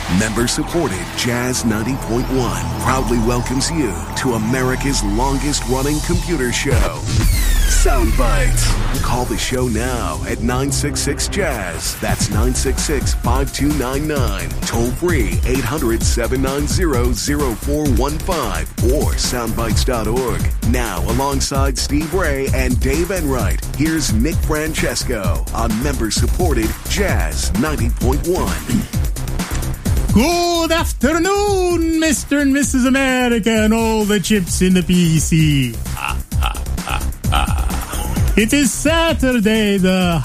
Member-supported Jazz 90.1 proudly welcomes you to America's longest-running computer show, Soundbites. Call the show now at 966-JAZZ. That's 966-5299. Toll-free 800-790-0415 or soundbites.org. Now, alongside Steve Ray and Dave Enright, here's Nick Francesco on member-supported Jazz 90.1. Good afternoon, Mr. and Mrs. America and all the chips in the PC. It is Saturday, the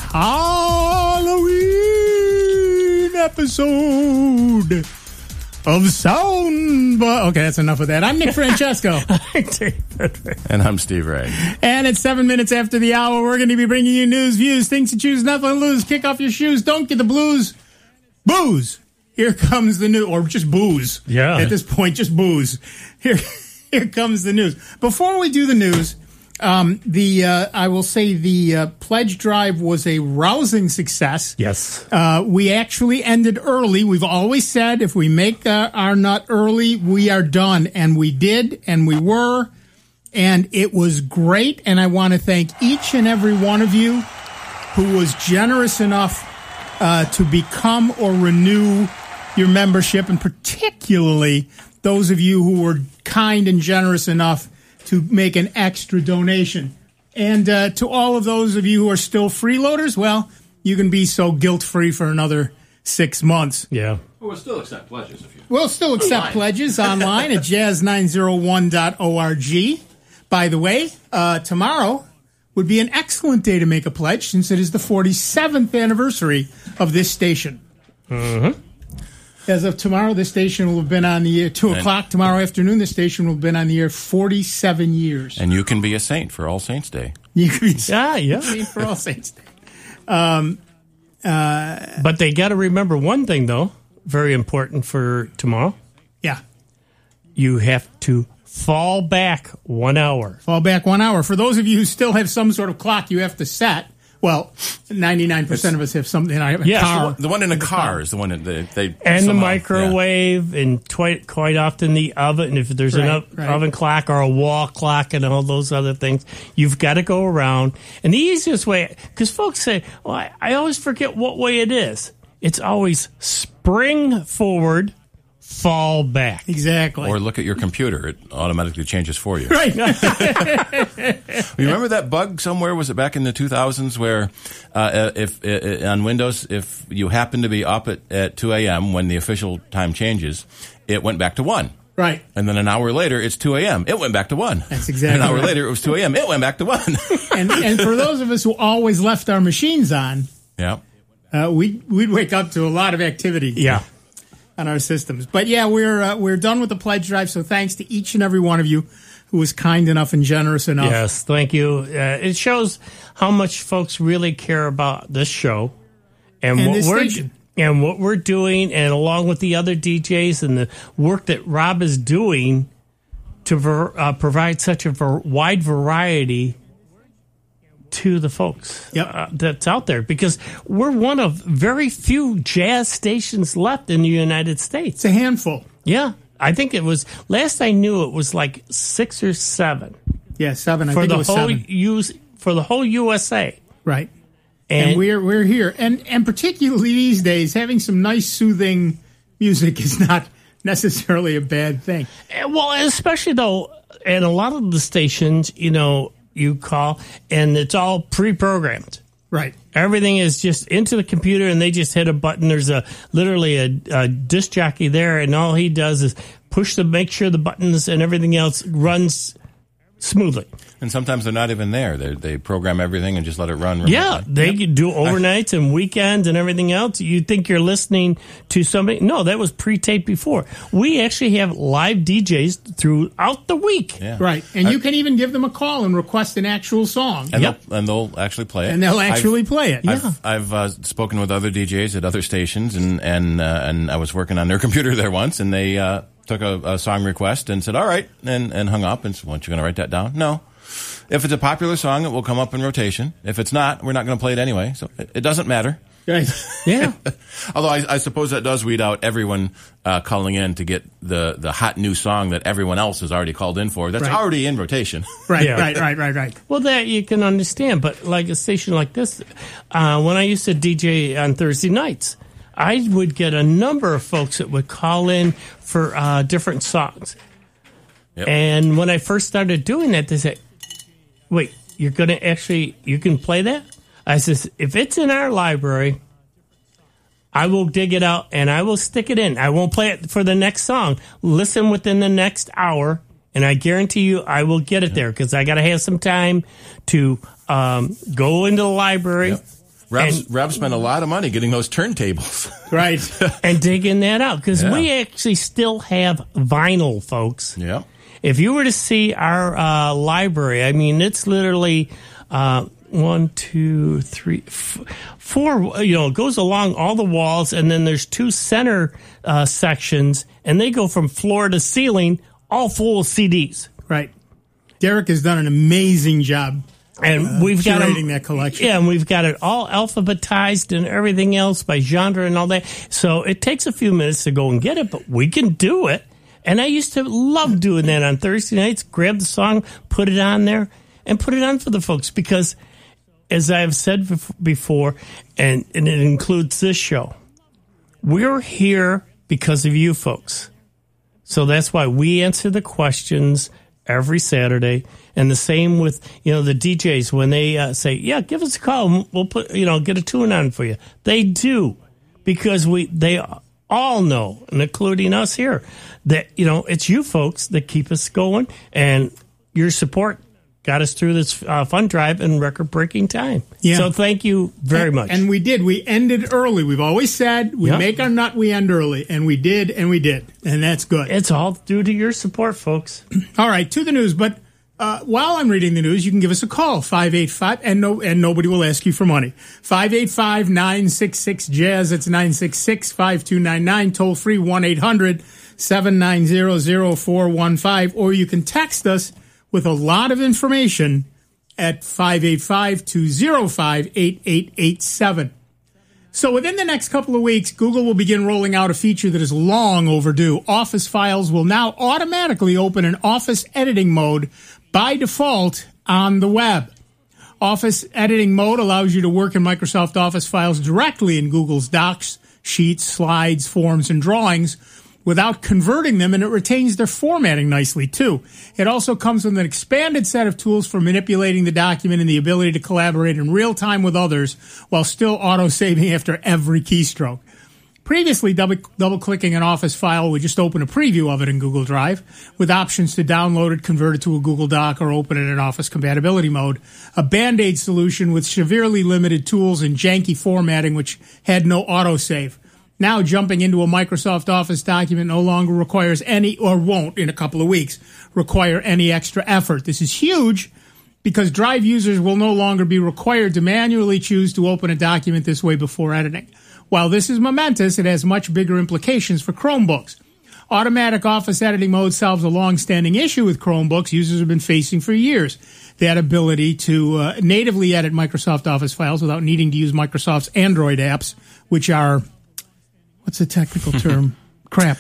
Halloween episode of Soundbite. Okay, that's enough of that. I'm Nick Francesco. And I'm Steve Ray. And at 7 minutes after the hour, we're going to be bringing you news, views, things to choose, nothing to lose. Kick off your shoes. Don't get the blues. Booze. Here comes the news, or just booze. Yeah. At this point, just booze. Here comes the news. Before we do the news, I will say the pledge drive was a rousing success. Yes. We actually ended early. We've always said if we make our nut early, we are done. And we did, and we were. And it was great. And I want to thank each and every one of you who was generous enough to become or renew your membership, and particularly those of you who were kind and generous enough to make an extra donation. And to all of those of you who are still freeloaders, well, you can be so guilt-free for another 6 months. Yeah. We'll still accept pledges. We'll still accept pledges online at jazz901.org. By the way, tomorrow would be an excellent day to make a pledge since it is the 47th anniversary of this station. Mm-hmm. As of tomorrow, this station will have been on the air 2 o'clock tomorrow afternoon. This station will have been on the air 47 years. And you can be a saint for All Saints Day. You can be Yeah. for All Saints Day. But they got to remember one thing, though, very important for tomorrow. Yeah. You have to fall back 1 hour. Fall back 1 hour. For those of you who still have some sort of clock you have to set, well, 99% of us have something. Yes, the one in a car is the one that they and the microwave, and quite often the oven. If there's an oven clock or a wall clock and all those other things, you've got to go around. And the easiest way, because folks say, "Well, I always forget what way it is." It's always spring forward, fall back. Exactly. Or look at your computer; it automatically changes for you. Right. You remember that bug somewhere? Was it back in the 2000s where, if on Windows, if you happen to be up at 2 a.m. when the official time changes, it went back to 1. Right. And then an hour later, it's 2 a.m. It went back to 1. That's exactly An hour right. later, it was 2 a.m. It went back to 1. and for those of us who always left our machines on, Yeah. we'd wake up to a lot of activity. Yeah. On our systems. But yeah, we're done with the pledge drive, so thanks to each and every one of you who was kind enough and generous enough. Yes, thank you. It shows how much folks really care about this show and what we're doing, and along with the other DJs and the work that Rob is doing to provide such a wide variety to the folks that's out there, because we're one of very few jazz stations left in the United States. It's a handful. Yeah. I think it was, last I knew, it was like 6 or 7. Yeah, 7. I think it was 7. For the whole USA. Right. And we're here. And particularly these days, having some nice, soothing music is not necessarily a bad thing. Well, especially though, and a lot of the stations, you call, and it's all pre-programmed. Right. Everything is just into the computer, and they just hit a button. There's literally a disc jockey there, and all he does is make sure the buttons and everything else runs smoothly. And sometimes they're not even there. They program everything and just let it run. Remotely. Yeah, they can do overnights and weekends and everything else. You think you're listening to somebody. No, that was pre-taped before. We actually have live DJs throughout the week. Yeah. Right. And you can even give them a call and request an actual song. And they'll actually play it. And they'll actually play it. Yeah. I've spoken with other DJs at other stations, and I was working on their computer there once, and they took a song request and said, all right, and hung up and said, weren't you going to write that down? No. If it's a popular song, it will come up in rotation. If it's not, we're not going to play it anyway. So it doesn't matter. Right. Yeah. Although I suppose that does weed out everyone calling in to get the hot new song that everyone else has already called in for. That's already in rotation. Right, Yeah. right. Well, that you can understand, but like a station like this, when I used to DJ on Thursday nights, I would get a number of folks that would call in for different songs. Yep. And when I first started doing that, they said, wait, you can play that? I says, if it's in our library, I will dig it out and I will stick it in. I won't play it for the next song. Listen within the next hour, and I guarantee you I will get it there because I got to have some time to go into the library. Yep. Rob spent a lot of money getting those turntables. Right. And digging that out because we actually still have vinyl, folks. Yeah. If you were to see our library, I mean, it's literally 1, 2, 3, 4. It goes along all the walls, and then there's 2 center sections, and they go from floor to ceiling, all full of CDs. Right. Derek has done an amazing job. And we've got that collection. Yeah, and we've got it all alphabetized and everything else by genre and all that. So it takes a few minutes to go and get it, but we can do it. And I used to love doing that on Thursday nights. Grab the song, put it on there, and put it on for the folks. Because, as I've said before, and it includes this show, we're here because of you folks. So that's why we answer the questions every Saturday. And the same with, the DJs when they say, yeah, give us a call. We'll put, get a tune on for you. They do because they all know, and including us here, that, it's you folks that keep us going, and your support got us through this fund drive in record-breaking time. Yeah. So thank you very much. And we did. We ended early. We've always said we make our nut, we end early. And we did, and we did. And that's good. It's all due to your support, folks. All right, to the news. But while I'm reading the news, you can give us a call, 585, and nobody will ask you for money. 585-966-JAZZ. It's 966-5299. Toll free 1-800-790-0415. Or you can text us with a lot of information at 585-205-8887. So within the next couple of weeks, Google will begin rolling out a feature that is long overdue. Office files will now automatically open in Office editing mode by default on the web. Office editing mode allows you to work in Microsoft Office files directly in Google's Docs, Sheets, Slides, Forms, and Drawings without converting them, and it retains their formatting nicely, too. It also comes with an expanded set of tools for manipulating the document and the ability to collaborate in real time with others while still auto-saving after every keystroke. Previously, double-clicking an Office file would just open a preview of it in Google Drive, with options to download it, convert it to a Google Doc, or open it in Office compatibility mode. A Band-Aid solution with severely limited tools and janky formatting, which had no autosave. Now, jumping into a Microsoft Office document no longer requires any, or won't in a couple of weeks, require any extra effort. This is huge because Drive users will no longer be required to manually choose to open a document this way before editing. While this is momentous, it has much bigger implications for Chromebooks. Automatic Office editing mode solves a long-standing issue with Chromebooks users have been facing for years. That ability to natively edit Microsoft Office files without needing to use Microsoft's Android apps, which are, what's the technical term? Crap.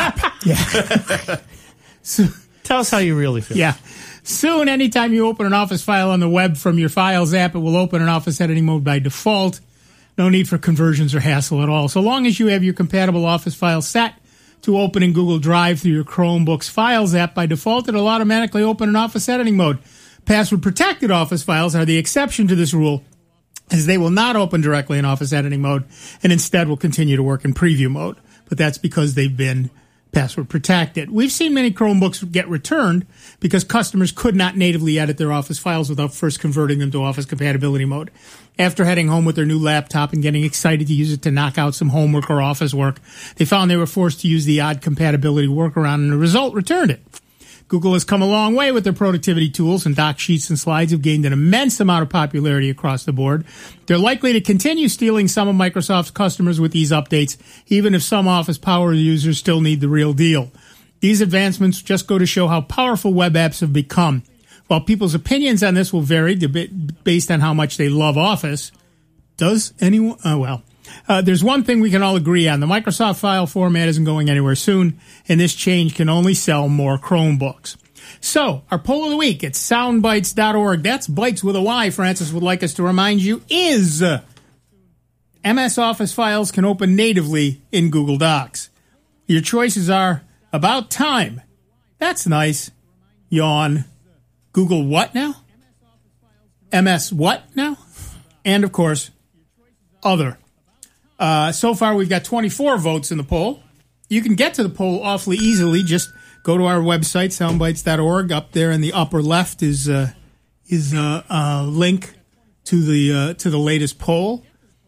Yeah. So, tell us how you really feel. Yeah. Soon, anytime you open an Office file on the web from your Files app, it will open in Office editing mode by default. No need for conversions or hassle at all. So long as you have your compatible Office files set to open in Google Drive through your Chromebook's Files app, by default, it'll automatically open in Office editing mode. Password-protected Office files are the exception to this rule, as they will not open directly in Office editing mode and instead will continue to work in preview mode. But that's because they've been password protected. We've seen many Chromebooks get returned because customers could not natively edit their Office files without first converting them to Office compatibility mode. After heading home with their new laptop and getting excited to use it to knock out some homework or office work, they found they were forced to use the odd compatibility workaround, and the result returned it. Google has come a long way with their productivity tools, and Docs, Sheets, and Slides have gained an immense amount of popularity across the board. They're likely to continue stealing some of Microsoft's customers with these updates, even if some Office power users still need the real deal. These advancements just go to show how powerful web apps have become. While people's opinions on this will vary based on how much they love Office, does anyone... Oh, well. There's one thing we can all agree on. The Microsoft file format isn't going anywhere soon, and this change can only sell more Chromebooks. So, our poll of the week at soundbites.org. That's Bites with a Y, Francis would like us to remind you, is MS Office files can open natively in Google Docs. Your choices are About Time. That's nice. Yawn. Google what now? MS what now? And, of course, Other. So far, we've got 24 votes in the poll. You can get to the poll awfully easily. Just go to our website, soundbites.org. Up there in the upper left is a link to the latest poll.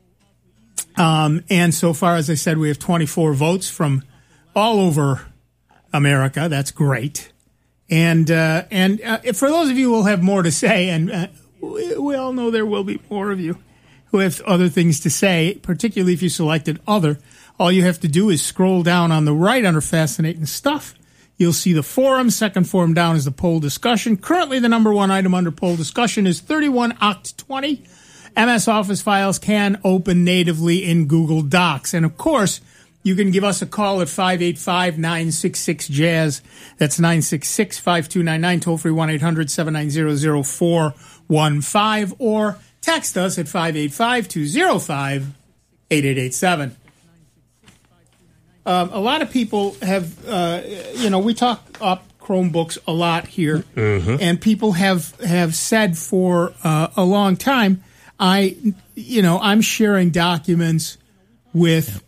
And so far, as I said, we have 24 votes from all over America. That's great. And for those of you who will have more to say, and we all know there will be more of you who have other things to say, particularly if you selected Other, all you have to do is scroll down on the right under Fascinating Stuff. You'll see the forum. Second forum down is the poll discussion. Currently, the number one item under poll discussion is 31 Oct 20. MS Office files can open natively in Google Docs. And, of course, you can give us a call at 585-966-JAZZ. That's 966-5299, toll-free 1-800-790-0415, or text us at 585-205-8887. A lot of people have, we talk up Chromebooks a lot here, and people have said for a long time, I'm sharing documents with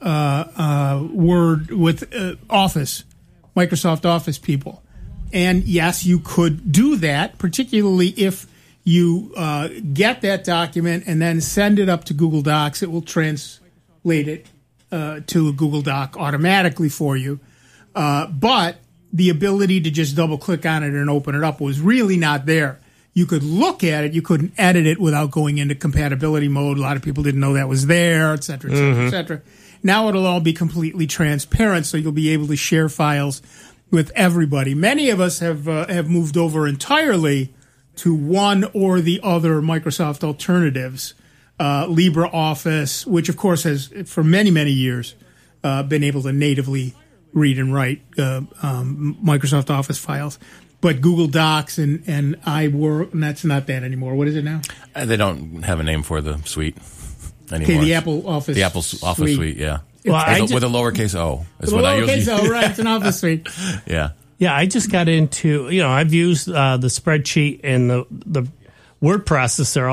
Word, with Office, Microsoft Office people. And yes, you could do that, particularly if you get that document and then send it up to Google Docs. It will translate it to a Google Doc automatically for you. But the ability to just double-click on it and open it up was really not there. You could look at it. You couldn't edit it without going into compatibility mode. A lot of people didn't know that was there, et cetera, et cetera, et cetera. Now it'll all be completely transparent, so you'll be able to share files with everybody. Many of us have moved over entirely to one or the other Microsoft alternatives. LibreOffice, which of course has for many, many years been able to natively read and write Microsoft Office files. But Google Docs and iWork, and that's not that anymore. What is it now? They don't have a name for the suite anymore. Okay, the Apple Office. The Apple Office Suite, yeah. Well, with a lowercase O. Is what I usually. Lowercase O, right? It's an Office Suite. Yeah. Yeah, I just got into. I've used the spreadsheet and the word processor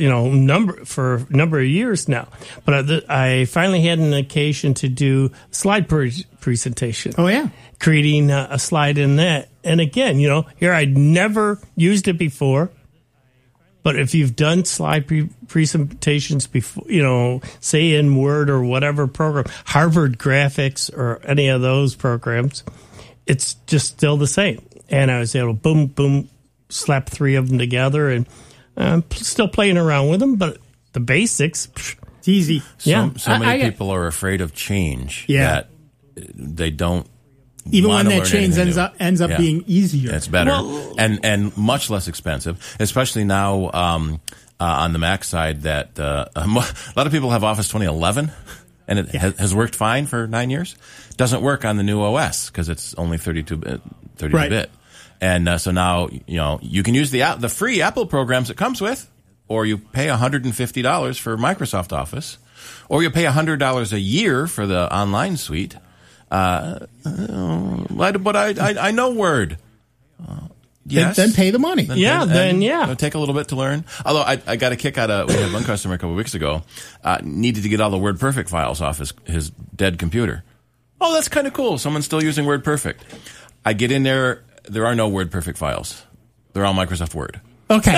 for a number of years now. But I finally had an occasion to do slide presentation. Oh yeah, creating a slide in that. And again, here I'd never used it before. But if you've done slide presentations before, say in Word or whatever program, Harvard Graphics or any of those programs, it's just still the same. And I was able to boom, boom, slap three of them together, and I'm still playing around with them. But the basics, it's easy. So many people are afraid of change that they don't. Even when that change ends up being easier. It's better and much less expensive, especially now on the Mac side that a lot of people have Office 2011, and it has worked fine for 9 years. Doesn't work on the new OS because it's only 32-bit. Right. And so now, you can use the free Apple programs it comes with, or you pay $150 for Microsoft Office, or you pay $100 a year for the online suite. But I know Word. Yes. Then pay the money. It'll take a little bit to learn. Although I got a kick out of, we had one customer a couple of weeks ago, needed to get all the WordPerfect files off his dead computer. Oh, that's kind of cool. Someone's still using WordPerfect. I get in there. There are no WordPerfect files. They're all Microsoft Word. Okay.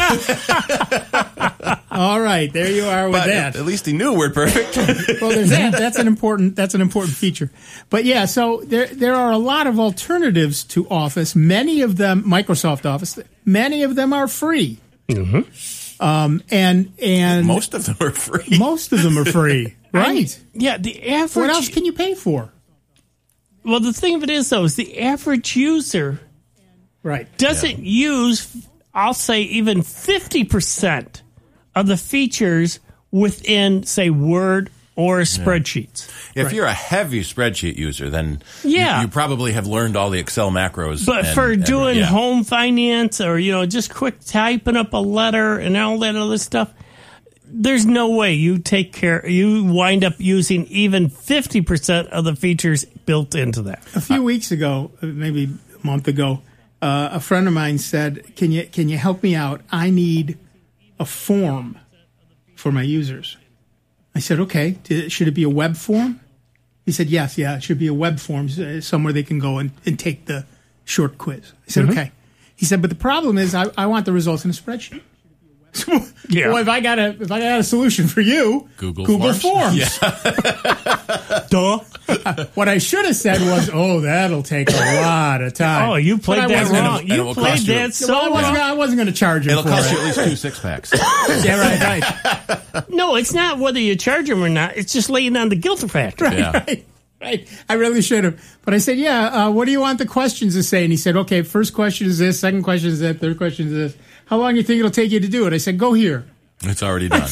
All right, there you are with that. At least he knew WordPerfect. Well, there's that. That's an important feature. But yeah, so there are a lot of alternatives to Office. Many of them, Microsoft Office, many of them are free. Mm-hmm. And most of them are free. Most of them are free. Right. The average. What else can you pay for? Well, the thing of it is, though, is the average user doesn't use, I'll say, even 50% of the features within, say, Word or spreadsheets. If you're a heavy spreadsheet user, then you probably have learned all the Excel macros. But for doing home finance or, just quick typing up a letter and all that other stuff, there's no way you wind up using even 50% of the features built into that. A few weeks ago, maybe a month ago, a friend of mine said, can you help me out? I need a form for my users. I said, okay, should it be a web form? He said, yes, it should be a web form, somewhere they can go and take the short quiz. I said, okay. He said, but the problem is I want the results in a spreadsheet. Well, if I got a solution for you, Google Forms. Yeah. Duh. What I should have said was, that'll take a lot of time. Oh, you played that wrong. You played that so wrong. I wasn't going to charge him. It'll cost you at least 2 six-packs. Yeah, right. No, it's not whether you charge him or not. It's just laying on the guilt factor. Right. I really should have. But I said, what do you want the questions to say? And he said, okay, first question is this, second question is that, third question is this. How long do you think it'll take you to do it? I said, go here. It's already done.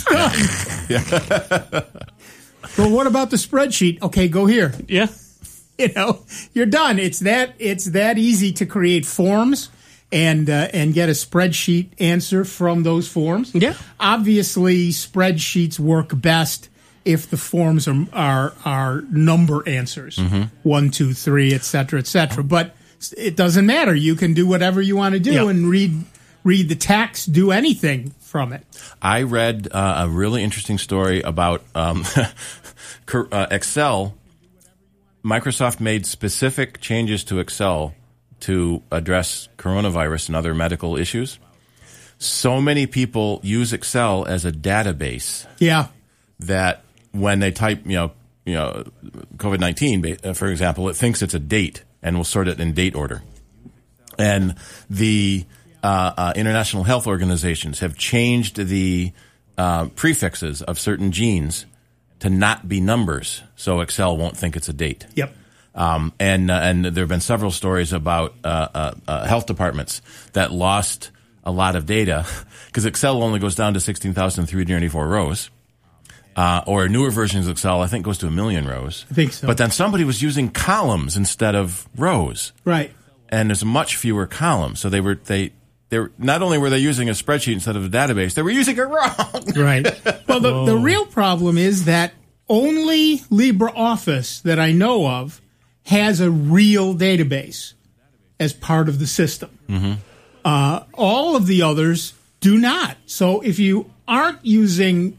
Well, what about the spreadsheet? Okay, go here. Yeah. You're done. It's that easy to create forms and get a spreadsheet answer from those forms. Yeah. Obviously, spreadsheets work best if the forms are number answers, 1, 2, 3, et cetera, et cetera. But it doesn't matter. You can do whatever you want to do and read the text, do anything from it. I read a really interesting story about Excel. Microsoft made specific changes to Excel to address coronavirus and other medical issues. So many people use Excel as a database. Yeah. That when they type, COVID-19, for example, it thinks it's a date and will sort it in date order. And the international health organizations have changed the prefixes of certain genes to not be numbers, so Excel won't think it's a date. Yep. And there have been several stories about health departments that lost a lot of data because Excel only goes down to 16,384 rows. Or newer versions of Excel, I think, goes to 1 million rows. I think so. But then somebody was using columns instead of rows. Right. And there's much fewer columns. So they were not only were they using a spreadsheet instead of a database, they were using it wrong. Right. Well, the real problem is that only LibreOffice that I know of has a real database as part of the system. All of the others do not. So if you aren't using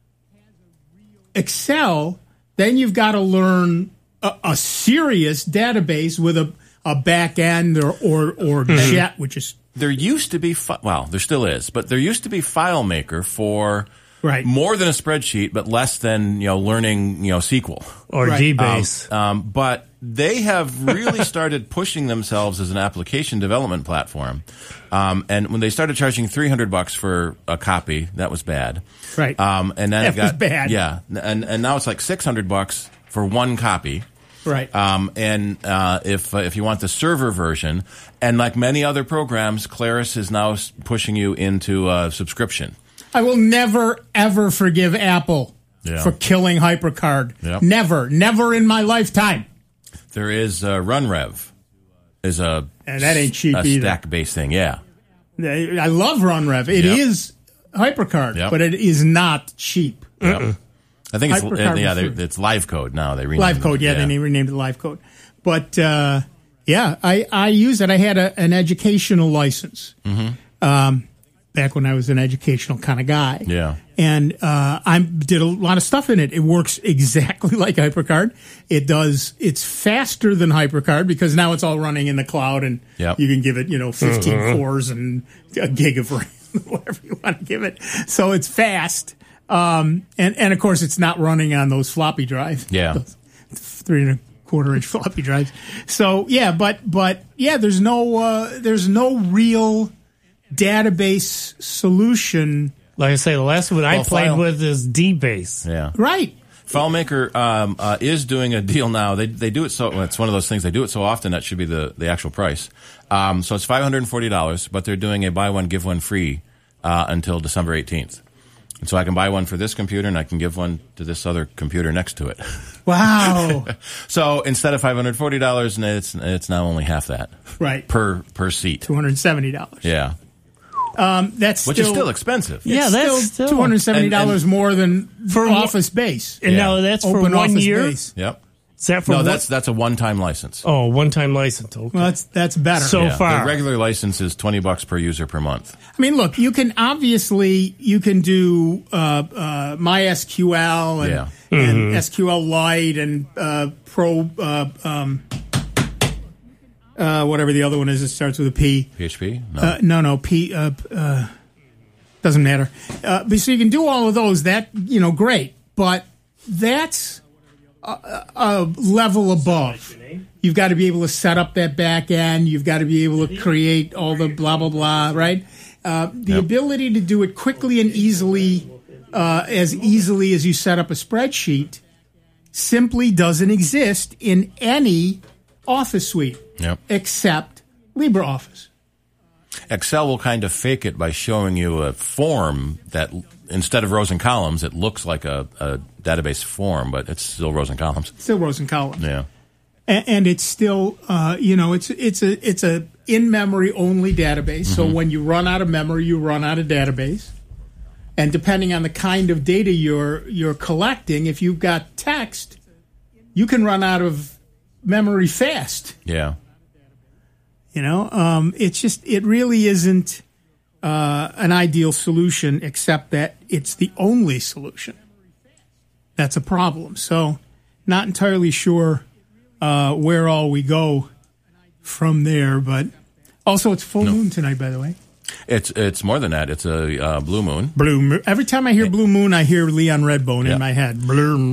Excel, then you've got to learn a serious database with a back end or Jet, which is... There used to be, there still is, but there used to be FileMaker for more than a spreadsheet, but less than, learning, SQL. Or DBase. But they have really started pushing themselves as an application development platform. And when they started charging $300 for a copy, that was bad. Right. And then that was bad. Yeah. And now it's like $600 for one copy. Right. And if you want the server version, and like many other programs, Claris is now pushing you into a subscription. I will never, ever forgive Apple for killing HyperCard. Yep. Never in my lifetime. There is RunRev. And that ain't cheap either. Stack-based thing, yeah. I love RunRev. It is HyperCard, but it is not cheap. Yep. I think it's it's LiveCode now. They renamed LiveCode, they renamed it LiveCode. But I use it. I had an educational license back when I was an educational kind of guy. Yeah, and I did a lot of stuff in it. It works exactly like HyperCard. It's faster than HyperCard because now it's all running in the cloud, and you can give it 15 cores and a gig of RAM, whatever you want to give it. So it's fast. And of course, it's not running on those floppy drives. Yeah. 3.25-inch floppy drives. So, there's no real database solution. Like I say, the last one I played with is DBase. Yeah. Right. FileMaker is doing a deal now. They do it so it's one of those things. They do it so often that should be the actual price. So it's $540, but they're doing a buy one give one free until December 18th. And so I can buy one for this computer, and I can give one to this other computer next to it. Wow. So instead of $540, it's now only half that. Right. Per seat. $270. Yeah. Which is still expensive. Yeah, that's still $270 more than for office base. And now that's for Open 1 year? Base. Yep. Is that for that's a one-time license. Oh, one-time license. Okay. Well, that's better. So far. The regular license is $20 per user per month. I mean, look, you can do MySQL and SQL Lite and Pro, whatever the other one is. It starts with a P. PHP? No, P. Doesn't matter. But so you can do all of those. That great, but that's a level above. You've got to be able to set up that back end. You've got to be able to create all the blah, blah, blah, right? The ability to do it quickly and easily, as easily as you set up a spreadsheet, simply doesn't exist in any Office suite except LibreOffice. Excel will kind of fake it by showing you a form that, instead of rows and columns, it looks like a database form, but it's still rows and columns. Still rows and columns. Yeah. And it's still, it's a in-memory only database. Mm-hmm. So when you run out of memory, you run out of database. And depending on the kind of data you're collecting, if you've got text, you can run out of memory fast. Yeah. It really isn't an ideal solution, except that it's the only solution. That's a problem. So, not entirely sure where all we go from there. But also, it's full moon tonight, by the way. It's more than that. It's a blue moon. Blue moon. Every time I hear blue moon, I hear Leon Redbone in my head.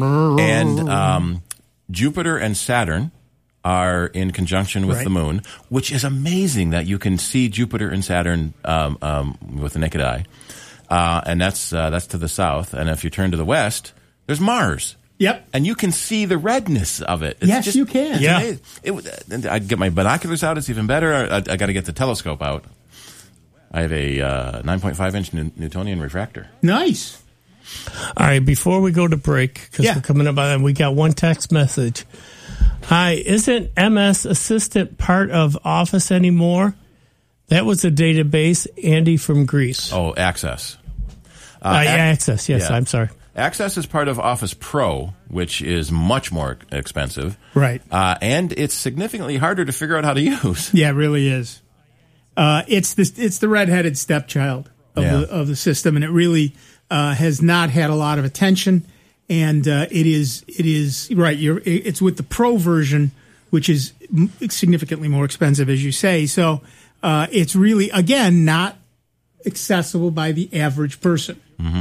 And Jupiter and Saturn are in conjunction with the moon, which is amazing that you can see Jupiter and Saturn with the naked eye. And that's to the south. And if you turn to the west, there's Mars. Yep. And you can see the redness of it. Yes, you can. Yeah. I'd get my binoculars out. It's even better. I got to get the telescope out. I have a 9.5-inch Newtonian refractor. Nice. All right, before we go to break, because we're coming up on that, we got one text message. Hi, isn't MS Assistant part of Office anymore? That was a database, Andy from Greece. Oh, Access. Access, yes, I'm sorry. Access is part of Office Pro, which is much more expensive. Right. And it's significantly harder to figure out how to use. Yeah, it really is. It's the redheaded stepchild of the system, and it really has not had a lot of attention. And it is right. It's with the Pro version, which is significantly more expensive, as you say. So it's really, again, not accessible by the average person. Mm-hmm.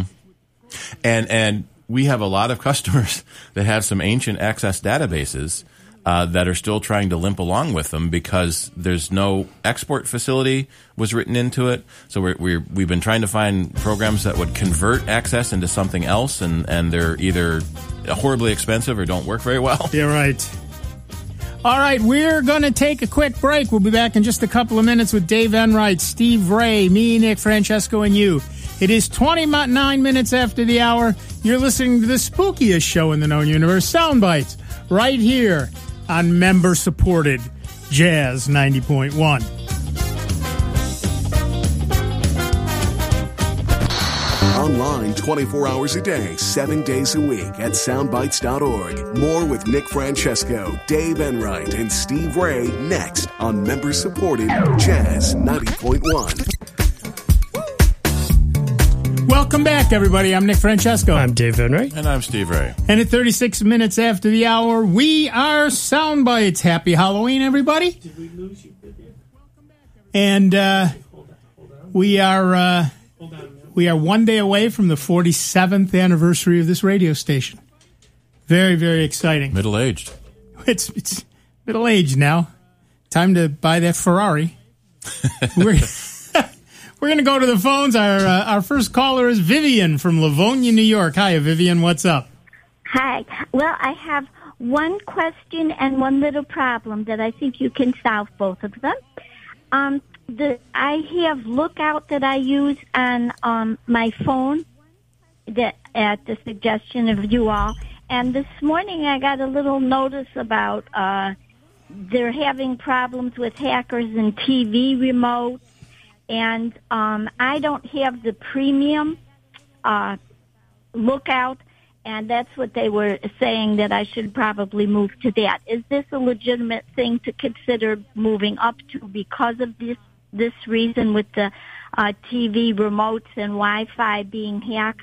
And we have a lot of customers that have some ancient Access databases that are still trying to limp along with them because there's no export facility was written into it. So we've been trying to find programs that would convert Access into something else, and they're either horribly expensive or don't work very well. Yeah, right. All right, we're going to take a quick break. We'll be back in just a couple of minutes with Dave Enright, Steve Ray, me, Nick Francesco, and you. It is 29 minutes after the hour. You're listening to the spookiest show in the known universe, Sound Bites, right here on member-supported Jazz 90.1. Online 24 hours a day, 7 days a week at soundbites.org. More with Nick Francesco, Dave Enright, and Steve Ray next on member-supported Jazz 90.1. Welcome back, everybody. I'm Nick Francesco. I'm Dave Enright. And I'm Steve Ray. And at 36 minutes after the hour, we are Soundbites. Happy Halloween, everybody. Did we lose you? And we are 1 day away from the 47th anniversary of this radio station. Very, very exciting. Middle-aged. It's middle-aged now. Time to buy that Ferrari. We're going to go to the phones. Our first caller is Vivian from Livonia, New York. Hi, Vivian. What's up? Hi. Well, I have one question and one little problem that I think you can solve both of them. I have Lookout that I use on my phone, at the suggestion of you all. And this morning I got a little notice about they're having problems with hackers and TV remotes. And I don't have the premium Lookout, and that's what they were saying, that I should probably move to that. Is this a legitimate thing to consider moving up to because of this reason with the TV remotes and Wi-Fi being hacked?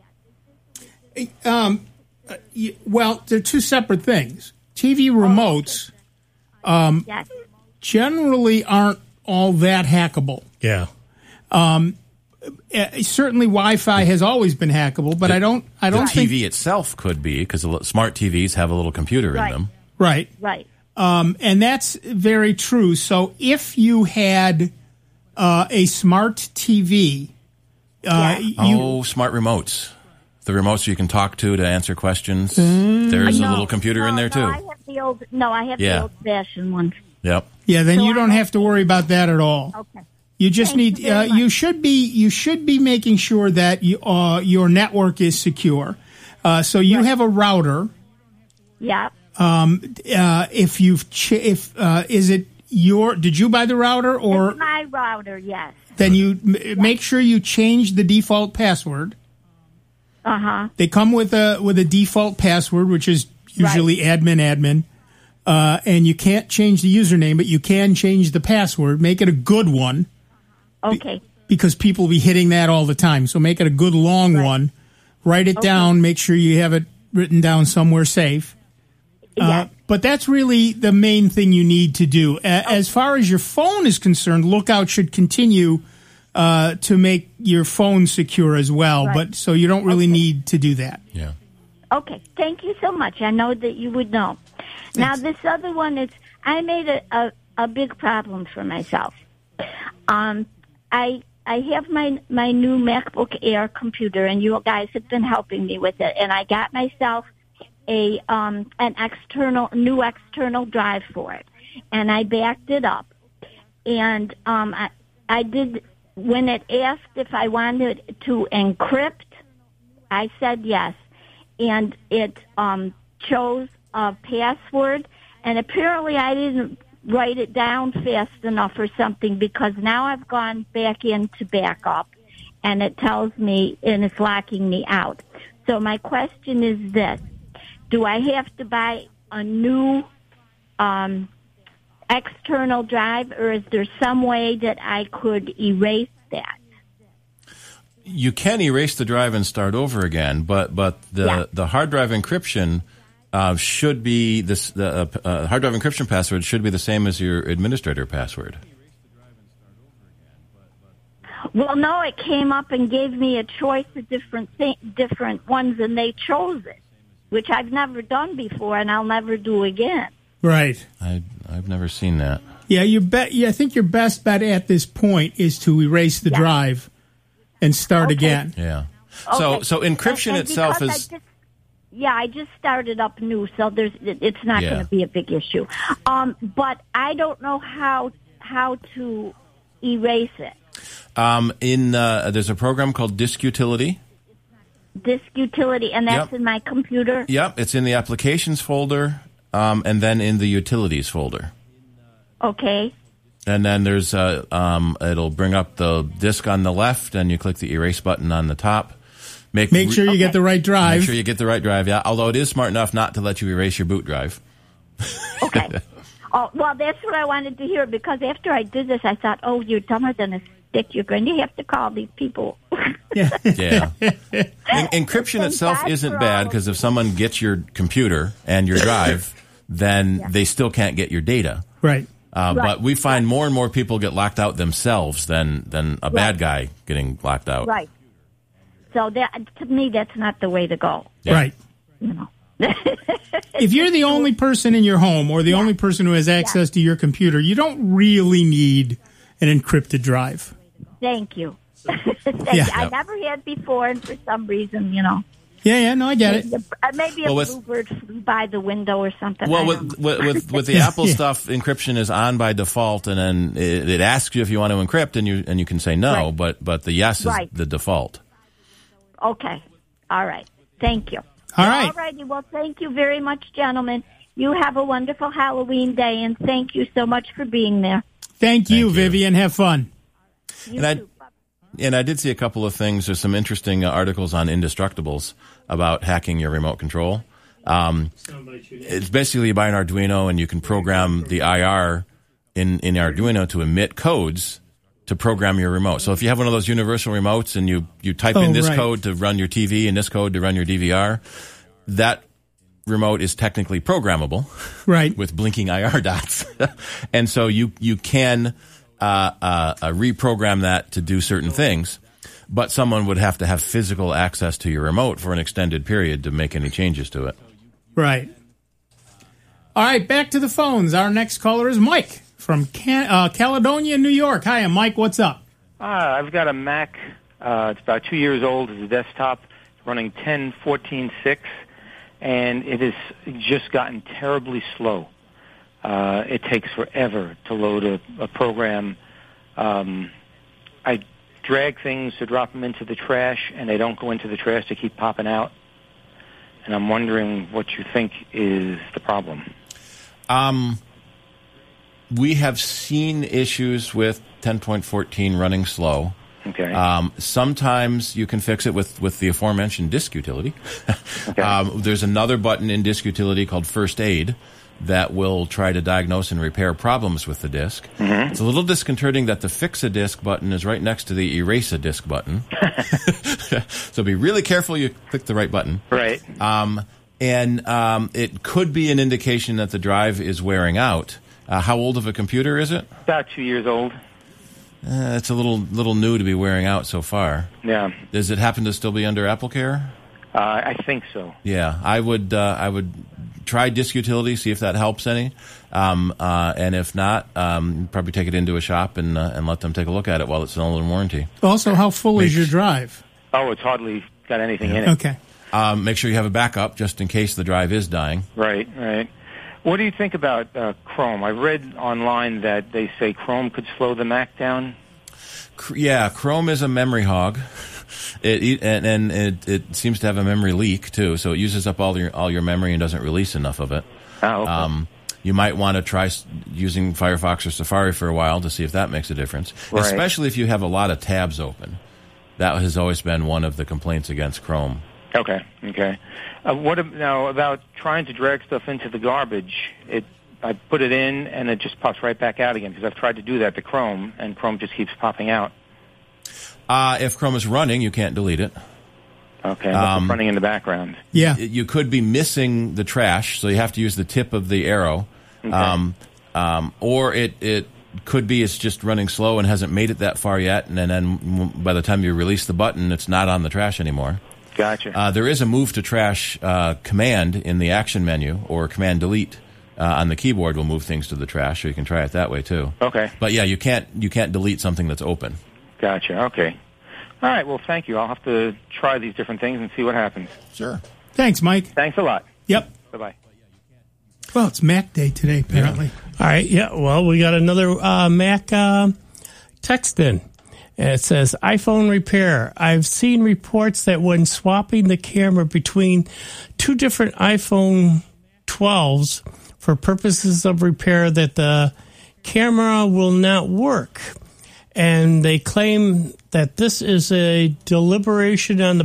Well, they're two separate things. TV remotes Yes. generally aren't all that hackable. Yeah. Certainly, Wi-Fi has always been hackable, but I don't think TV itself could be, because smart TVs have a little computer in them. Right. Right. And that's very true. So if you had a smart TV, smart remotes. The remotes you can talk to answer questions. There's a little computer in there too. I have the old-fashioned ones. Yep. Yeah, then you don't have to worry about that at all. Okay. You just Thank need. you very much. You should be making sure that your network is secure. So you have a router. Yeah. If is it your? Did you buy the router or? It's my router, yes. Then you make sure you change the default password. They come with a default password, which is usually admin. And you can't change the username, but you can change the password. Make it a good one. Okay. Because people will be hitting that all the time. So make it a good long one. Write it down. Make sure you have it written down somewhere safe. But that's really the main thing you need to do. As far as your phone is concerned, Lookout should continue to make your phone secure as well. Right. But so you don't really need to do that. Yeah. Okay. Thank you so much. I know that you would know. Now, this other one is, I made a big problem for myself. I have my new MacBook Air computer, and you guys have been helping me with it. And I got myself an new external drive for it, and I backed it up. And I did, when it asked if I wanted to encrypt, I said yes, and it chose a password, and apparently I didn't write it down fast enough or something, because now I've gone back in to backup, and it tells me, and it's locking me out. So my question is this: do I have to buy a new external drive, or is there some way that I could erase that? You can erase the drive and start over again, but the hard drive encryption should be this. The hard drive encryption password should be the same as your administrator password. Well, no, it came up and gave me a choice of different ones, and they chose it, which I've never done before, and I'll never do again. Right. I've never seen that. Yeah, I think your best bet at this point is to erase the drive and start again. Yeah. Okay. So encryption And itself because is. I just started up new, so it's not going to be a big issue. But I don't know how to erase it. There's a program called Disk Utility. Disk Utility, and that's in my computer? Yep, it's in the Applications folder, and then in the Utilities folder. Okay. And then there's it'll bring up the disk on the left, and you click the erase button on the top. Make sure you get the right drive. Make sure you get the right drive, yeah. Although it is smart enough not to let you erase your boot drive. Okay. Oh, well, that's what I wanted to hear, because after I did this, I thought, oh, you're dumber than a stick. You're going to have to call these people. Yeah. Encryption itself isn't bad, because if someone gets your computer and your drive, then they still can't get your data. Right. But we find more and more people get locked out themselves than a bad guy getting locked out. Right. So to me, that's not the way to go. Yeah. Right. You know. If you're the only person in your home or the only person who has access to your computer, you don't really need an encrypted drive. Thank you. Thank you. I never had before, and for some reason, Yeah, no, I get it. Maybe a bluebird flew by the window or something. Well, with the Apple stuff, encryption is on by default, and then it asks you if you want to encrypt, and you can say no, but the yes is the default. Okay. All right. Thank you. All right. All righty. Well, thank you very much, gentlemen. You have a wonderful Halloween day, and thank you so much for being there. Thank you, Vivian. Have fun. You too. And I did see a couple of things. There's some interesting articles on Indestructibles about hacking your remote control. It's basically you buy an Arduino and you can program the IR in Arduino to emit codes to program your remote. So if you have one of those universal remotes and you type in this code to run your TV and this code to run your DVR, that remote is technically programmable, right, with blinking IR dots. And so you can reprogram that to do certain things, but someone would have to have physical access to your remote for an extended period to make any changes to it. Right. All right, back to the phones. Our next caller is Mike from Caledonia, New York. Hi, Mike. What's up? I've got a Mac. It's about 2 years old. It's a desktop running 10.14.6, and it has just gotten terribly slow. It takes forever to load a program. I drag things to drop them into the trash, and they don't go into the trash. They keep popping out. And I'm wondering what you think is the problem. We have seen issues with 10.14 running slow. Okay. Sometimes you can fix it with the aforementioned disk utility. Okay. There's another button in disk utility called First Aid that will try to diagnose and repair problems with the disk. Mm-hmm. It's a little disconcerting that the Fix a Disk button is right next to the Erase a Disk button. So be really careful you click the right button. Right. It could be an indication that the drive is wearing out. How old of a computer is it? About 2 years old. It's a little new to be wearing out so far. Yeah. Does it happen to still be under AppleCare? I think so. Yeah, I would try disk utility, see if that helps any, and if not, probably take it into a shop and let them take a look at it while it's still in warranty. Also, how full is your drive? Oh, it's hardly got anything in it. Okay. Make sure you have a backup just in case the drive is dying. Right, right. What do you think about Chrome? I read online that they say Chrome could slow the Mac down. Yeah, Chrome is a memory hog. It seems to have a memory leak too, so it uses up all your memory and doesn't release enough of it. Oh, okay. You might want to try using Firefox or Safari for a while to see if that makes a difference, right. Especially if you have a lot of tabs open. That has always been one of the complaints against Chrome. Okay. What now about trying to drag stuff into the garbage? I put it in and it just pops right back out again because I've tried to do that to Chrome and Chrome just keeps popping out. If Chrome is running, you can't delete it. Okay, it's running in the background. Yeah, you could be missing the trash, so you have to use the tip of the arrow. Okay. Or it could be it's just running slow and hasn't made it that far yet, and then by the time you release the button, it's not on the trash anymore. Gotcha. There is a move to trash command in the action menu, or command delete on the keyboard will move things to the trash, so you can try it that way too. Okay. But yeah, you can't delete something that's open. Gotcha. Okay. All right. Well, thank you. I'll have to try these different things and see what happens. Sure. Thanks, Mike. Thanks a lot. Yep. Bye-bye. Well, it's Mac Day today, apparently. Yeah. All right. Yeah. Well, we got another Mac text in. And it says, iPhone repair. I've seen reports that when swapping the camera between two different iPhone 12s for purposes of repair that the camera will not work. And they claim that this is a deliberate on the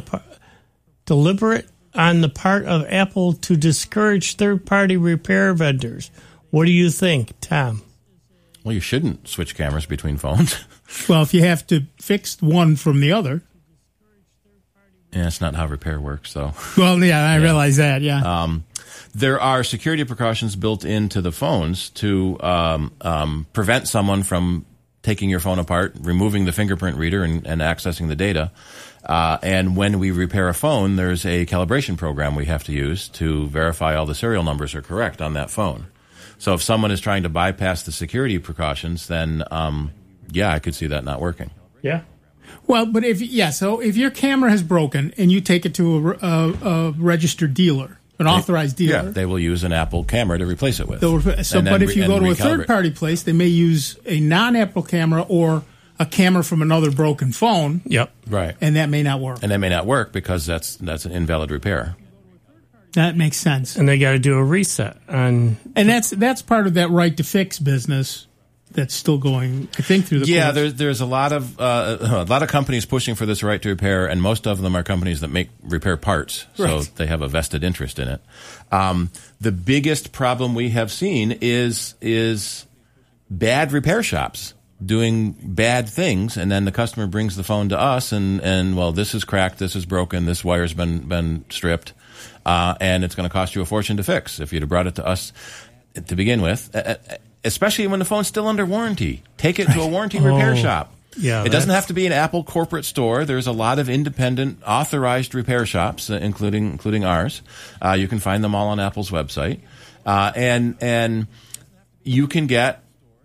part of Apple to discourage third-party repair vendors. What do you think, Tom? Well, you shouldn't switch cameras between phones. Well, if you have to fix one from the other. Yeah, that's not how repair works, though. Well, yeah, I realize that, yeah. There are security precautions built into the phones to prevent someone from taking your phone apart, removing the fingerprint reader, and accessing the data. And when we repair a phone, there's a calibration program we have to use to verify all the serial numbers are correct on that phone. So if someone is trying to bypass the security precautions, then, I could see that not working. Yeah. Well, but if your camera has broken and you take it to a registered dealer, an authorized dealer. Yeah, they will use an Apple camera to replace it with. But if you go to a third-party place, they may use a non-Apple camera or a camera from another broken phone. Yep. Right. And that may not work. And that may not work because that's an invalid repair. That makes sense. And they got to do a reset. And that's part of that right to fix business that's still going, I think, through the courts. There's a lot of companies pushing for this right to repair, and most of them are companies that make repair parts, so they have a vested interest in it. The biggest problem we have seen is bad repair shops doing bad things, and then the customer brings the phone to us, and well, this is cracked, this is broken, this wire's been stripped, and it's going to cost you a fortune to fix. If you'd have brought it to us to begin with, especially when the phone's still under warranty, take it to a warranty repair shop. Yeah, it doesn't have to be an Apple corporate store. There's a lot of independent, authorized repair shops, including ours. You can find them all on Apple's website, and you can get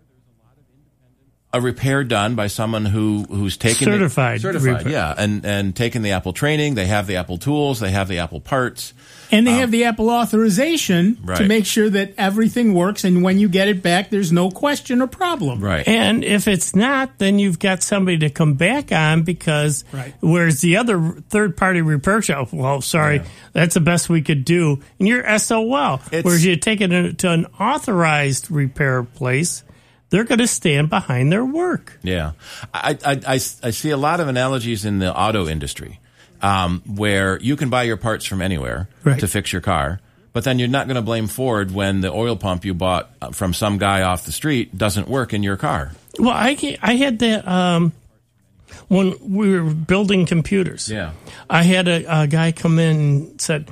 a repair done by someone who's taken certified, yeah, and taken the Apple training. They have the Apple tools. They have the Apple parts. And they have the Apple authorization to make sure that everything works, and when you get it back, there's no question or problem. Right. And if it's not, then you've got somebody to come back on because whereas the other third-party repair shop, well, sorry, that's the best we could do, and you're SOL. Whereas you take it to an authorized repair place, they're going to stand behind their work. Yeah. I see a lot of analogies in the auto industry. Where you can buy your parts from anywhere to fix your car, but then you're not going to blame Ford when the oil pump you bought from some guy off the street doesn't work in your car. Well, I had that when we were building computers. Yeah, I had a guy come in and said,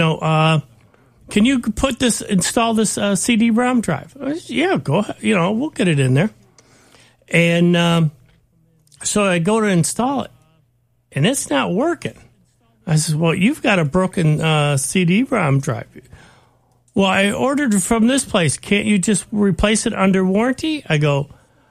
can you install this CD-ROM drive? I said, yeah, go ahead. We'll get it in there. And so I go to install it. And it's not working. I said, well, you've got a broken CD-ROM drive. Well, I ordered it from this place. Can't you just replace it under warranty? I go,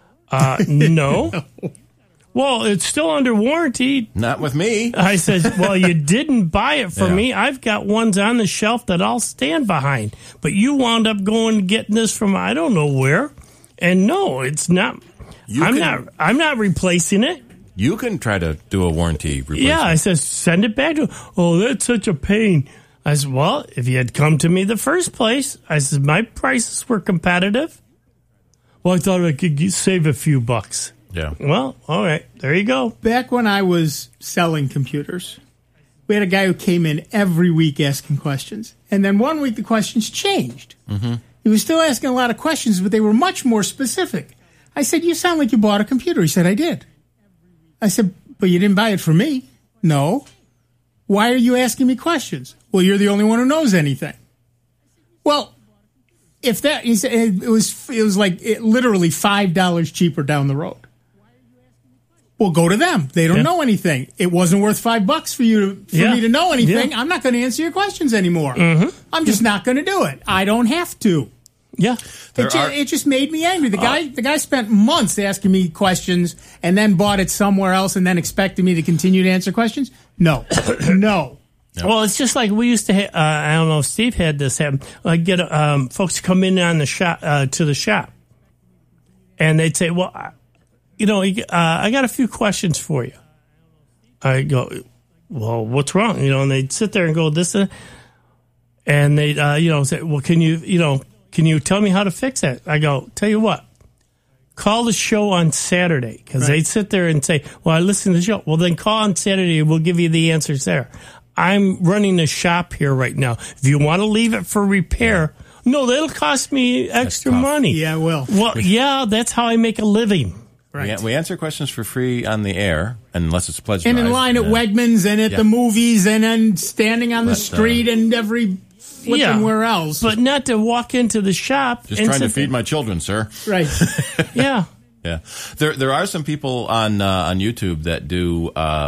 no. Well, it's still under warranty. Not with me. I said, well, you didn't buy it from me. I've got ones on the shelf that I'll stand behind. But you wound up going and getting this from I don't know where. And no, it's not. I'm not replacing it. You can try to do a warranty replacement. Yeah, I said, send it back to him. Oh, that's such a pain. I said, well, if you had come to me the first place, I said, my prices were competitive. Well, I thought I could save a few bucks. Yeah. Well, all right, there you go. Back when I was selling computers, we had a guy who came in every week asking questions. And then one week the questions changed. Mm-hmm. He was still asking a lot of questions, but they were much more specific. I said, you sound like you bought a computer. He said, I did. I said, but you didn't buy it from me. No. Why are you asking me questions? Well, you're the only one who knows anything. Well, he said it was like literally $5 cheaper down the road. Well, go to them. They don't know anything. It wasn't worth $5 for me to know anything. I'm not going to answer your questions anymore. Mm-hmm. I'm just not going to do it. I don't have to. Yeah. It just made me angry. The guy spent months asking me questions and then bought it somewhere else and then expected me to continue to answer questions. No. No. Well, it's just like we used to have, I don't know if Steve had this happen. I get folks come in on the shop, to the shop and they'd say, well, I got a few questions for you. I go, well, what's wrong? And they'd sit there and go, this, and they'd, say, well, can you tell me how to fix it? I go, tell you what, call the show on Saturday. Because they'd sit there and say, well, I listened to the show. Well, then call on Saturday and we'll give you the answers there. I'm running a shop here right now. If you want to leave it for repair, no, that'll cost me extra money. Yeah, it will. Well, yeah, that's how I make a living. Right. We answer questions for free on the air, unless it's pledged. And in line at Wegmans and at the movies and then standing on the street and every where else. But not to walk into the shop. Just trying to feed my children, sir. Right. Yeah. Yeah. There are some people on YouTube that do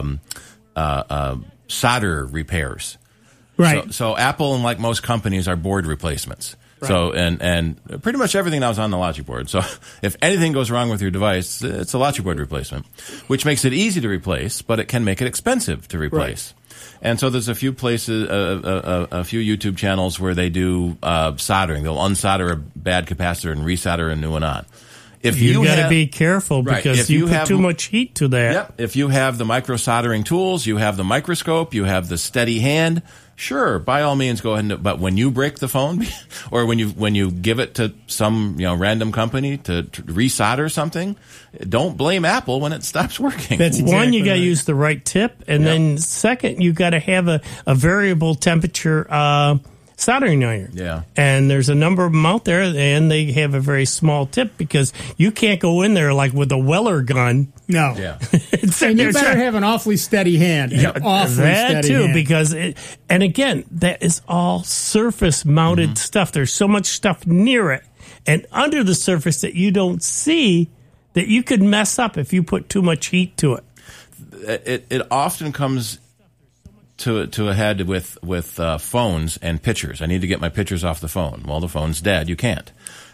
solder repairs. Right. So Apple, and like most companies, are board replacements. Right. So and pretty much everything now is on the logic board. So if anything goes wrong with your device, it's a logic board replacement, which makes it easy to replace, but it can make it expensive to replace. Right. And so there's a few places, a few YouTube channels where they do soldering. They'll unsolder a bad capacitor and resolder a new one on. if you got to be careful because if you put too much heat to that. Yep. If you have the micro soldering tools, you have the microscope, you have the steady hand. Sure, by all means, go ahead. But when you break the phone, or when you give it to some random company to resolder something, don't blame Apple when it stops working. That's exactly one. You got to use the right tip, and then second, you got to have a variable temperature soldering iron. Yeah. And there's a number of them out there, and they have a very small tip because you can't go in there like with a Weller gun. No. Yeah. And you better have an awfully steady hand. That too, because and again, that is all surface mounted stuff. There's so much stuff near it and under the surface that you don't see that you could mess up if you put too much heat to it. It often comes to a head with phones and pictures. I need to get my pictures off the phone. Well, the phone's dead. You can't.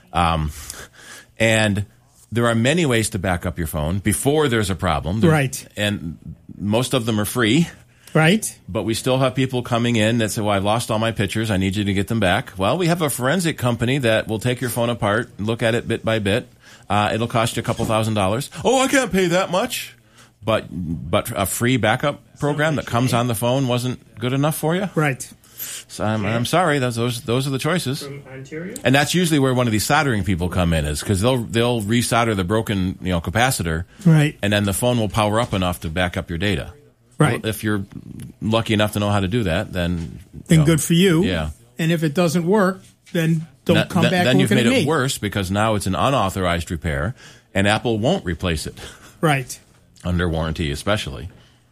And there are many ways to back up your phone before there's a problem. Right. And most of them are free. Right. But we still have people coming in that say, well, I've lost all my pictures. I need you to get them back. Well, we have a forensic company that will take your phone apart and look at it bit by bit. It'll cost you a couple $1,000s. Oh, I can't pay that much. But a free backup program that comes on the phone wasn't good enough for you? Right. So I'm sorry. Those are the choices. From Ontario? And that's usually where one of these soldering people come in, is because they'll resolder the broken capacitor, right? And then the phone will power up enough to back up your data. Right. Well, if you're lucky enough to know how to do that, then good for you. Yeah. And if it doesn't work, then don't come back. Then you've made it worse because now it's an unauthorized repair, and Apple won't replace it. Right. Under warranty, especially.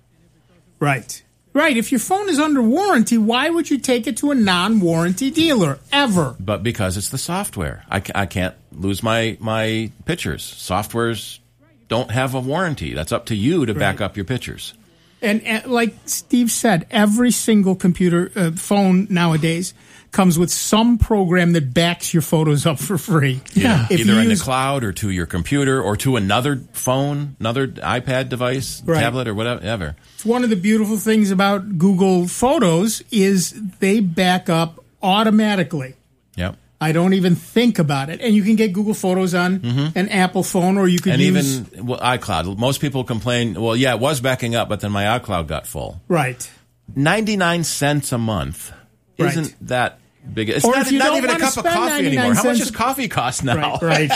Right. Right. If your phone is under warranty, why would you take it to a non-warranty dealer ever? But because it's the software. I can't lose my pictures. Softwares don't have a warranty. That's up to you to back up your pictures. And like Steve said, every single computer, phone nowadays comes with some program that backs your photos up for free. Yeah. Either in the cloud or to your computer or to another phone, another iPad device, tablet, or whatever. It's one of the beautiful things about Google Photos is they back up automatically. Yep. I don't even think about it. And you can get Google Photos on an Apple phone, or you could use... even iCloud. Most people complain, well, yeah, it was backing up, but then my iCloud got full. Right. 99 cents a month isn't that big. It's not even a cup of coffee anymore. How much does coffee cost now? Right.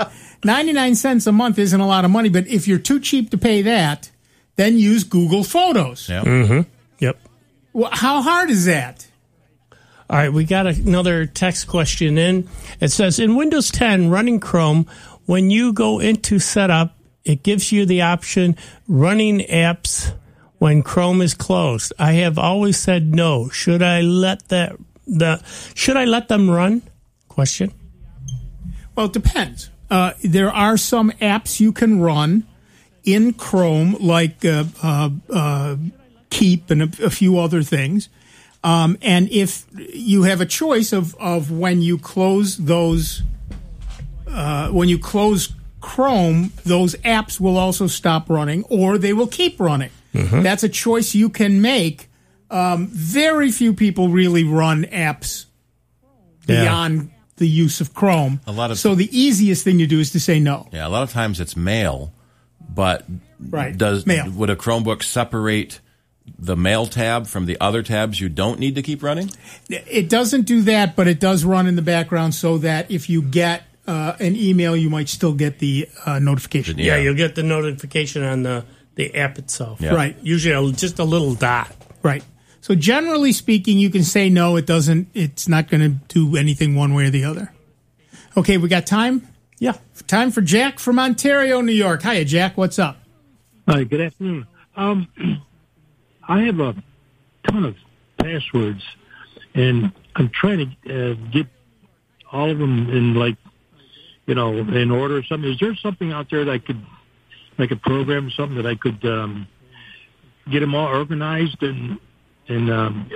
99 cents a month isn't a lot of money, but if you're too cheap to pay that, then use Google Photos. Yep. Mm-hmm. Yep. Well, how hard is that? All right, we got another text question in. It says, in Windows 10 running Chrome, when you go into setup, it gives you the option running apps when Chrome is closed. I have always said no. Should I let them run? Question. Well, it depends. There are some apps you can run in Chrome, like Keep and a few other things. And if you have a choice of when you close those, when you close Chrome, those apps will also stop running or they will keep running. Mm-hmm. That's a choice you can make. Very few people really run apps beyond the use of Chrome. So the easiest thing to do is to say no. Yeah, a lot of times it's Mail, but would a Chromebook separate the Mail tab from the other tabs you don't need to keep running? It doesn't do that, but it does run in the background so that if you get an email, you might still get the notification. Yeah, you'll get the notification on the app itself. Yeah. Right. Usually just a little dot. Right. So generally speaking, you can say no, it's not going to do anything one way or the other. Okay, we got time? Yeah. Time for Jack from Ontario, New York. Hiya, Jack. What's up? Hi, good afternoon. I have a ton of passwords, and I'm trying to get all of them in, in order or something. Is there something out there that I could, like a program or something that I could get them all organized and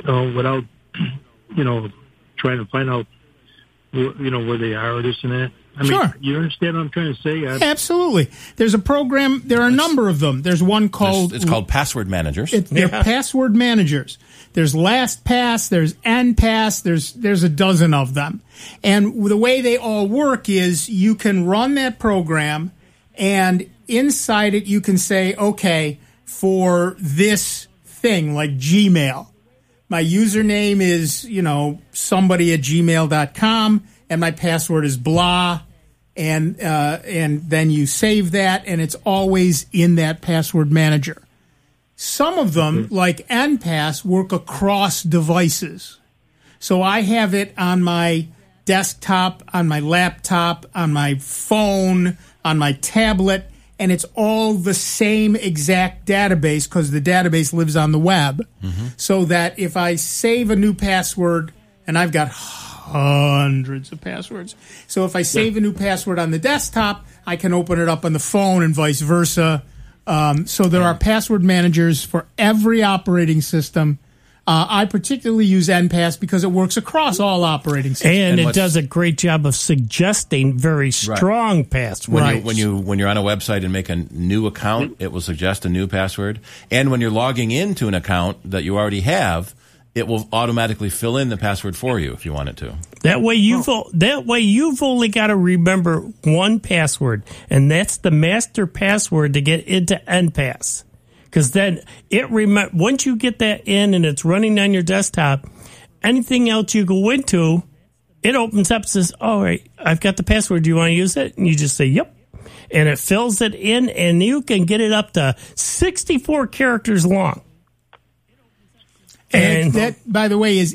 without, trying to find out, where they are or this and that? I mean, sure. You understand what I'm trying to say? Absolutely. There's a program. There are a number of them. There's one called... It's called Password Managers. They're Password Managers. There's LastPass. There's NPass. There's a dozen of them. And the way they all work is you can run that program, and inside it you can say, okay, for this thing like Gmail, my username is, somebody at gmail.com, and my password is blah. And then you save that, and it's always in that password manager. Some of them, like NPass, work across devices. So I have it on my desktop, on my laptop, on my phone, on my tablet, and it's all the same exact database because the database lives on the web. Mm-hmm. So that if I save a new password, and I've got hundreds of passwords. So if I save a new password on the desktop, I can open it up on the phone and vice versa. So there are password managers for every operating system. I particularly use NPass because it works across all operating systems. And it does a great job of suggesting very strong passwords. When you're on a website and make a new account, it will suggest a new password. And when you're logging into an account that you already have, it will automatically fill in the password for you if you want it to. That way you've only got to remember one password, and that's the master password to get into NPass. Because then once you get that in and it's running on your desktop, anything else you go into, it opens up and says, all right, I've got the password. Do you want to use it? And you just say, yep. And it fills it in, and you can get it up to 64 characters long. And that, by the way, is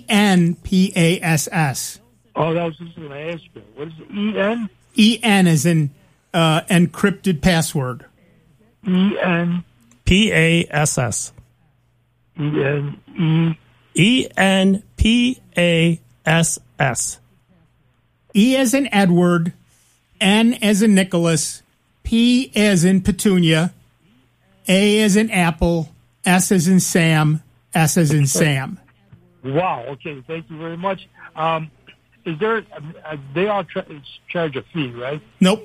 ENPASS. Oh, that was just going to ask you. What is it? EN? EN is an encrypted password. EN? PASS. ENPASS. E as in Edward, N as in Nicholas, P as in Petunia, A as in Apple, S as in Sam, S as in Sam. Wow. Okay. Thank you very much. Is there? They all charge a fee, right? Nope.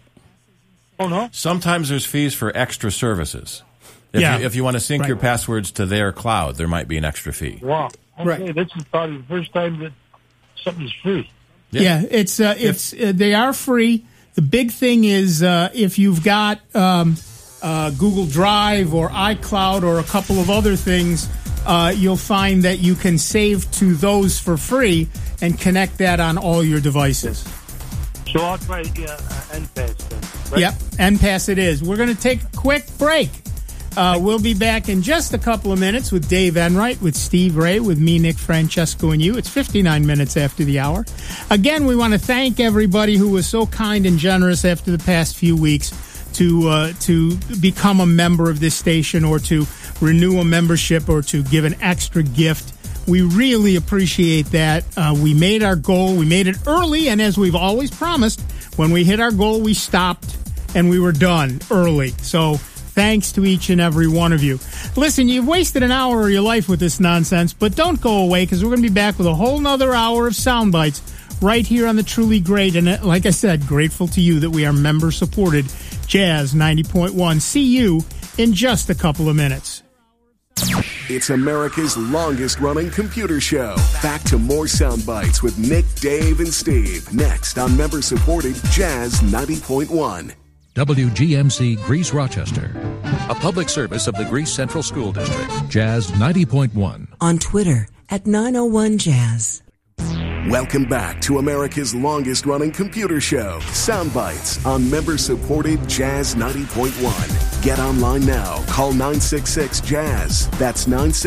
Oh no. Sometimes there's fees for extra services. If you want to sync your passwords to their cloud, there might be an extra fee. Wow. Okay. This is probably the first time that something's free. Yeah, it's they are free. The big thing is if you've got Google Drive or iCloud or a couple of other things, you'll find that you can save to those for free and connect that on all your devices. So I'll try NPass then. Right? Yep, NPass it is. We're going to take a quick break. We'll be back in just a couple of minutes with Dave Enright, with Steve Ray, with me, Nick Francesco, and you. It's 59 minutes after the hour. Again, we want to thank everybody who was so kind and generous after the past few weeks to become a member of this station or to renew a membership or to give an extra gift. We really appreciate that. We made our goal. We made it early, and as we've always promised, when we hit our goal, we stopped and we were done early. So thanks to each and every one of you. Listen, you've wasted an hour of your life with this nonsense, but don't go away because we're going to be back with a whole nother hour of sound bites right here on the Truly Great. And like I said, grateful to you that we are member-supported Jazz 90.1. See you in just a couple of minutes. It's America's longest-running computer show. Back to more sound bites with Nick, Dave, and Steve. Next on member-supported Jazz 90.1. WGMC Greece Rochester, a public service of the Greece Central School District. Jazz 90.1. On Twitter at 901 Jazz. Welcome back to America's longest-running computer show, Sound Bites, on member-supported Jazz 90.1. Get online now. Call 966-JAZZ. That's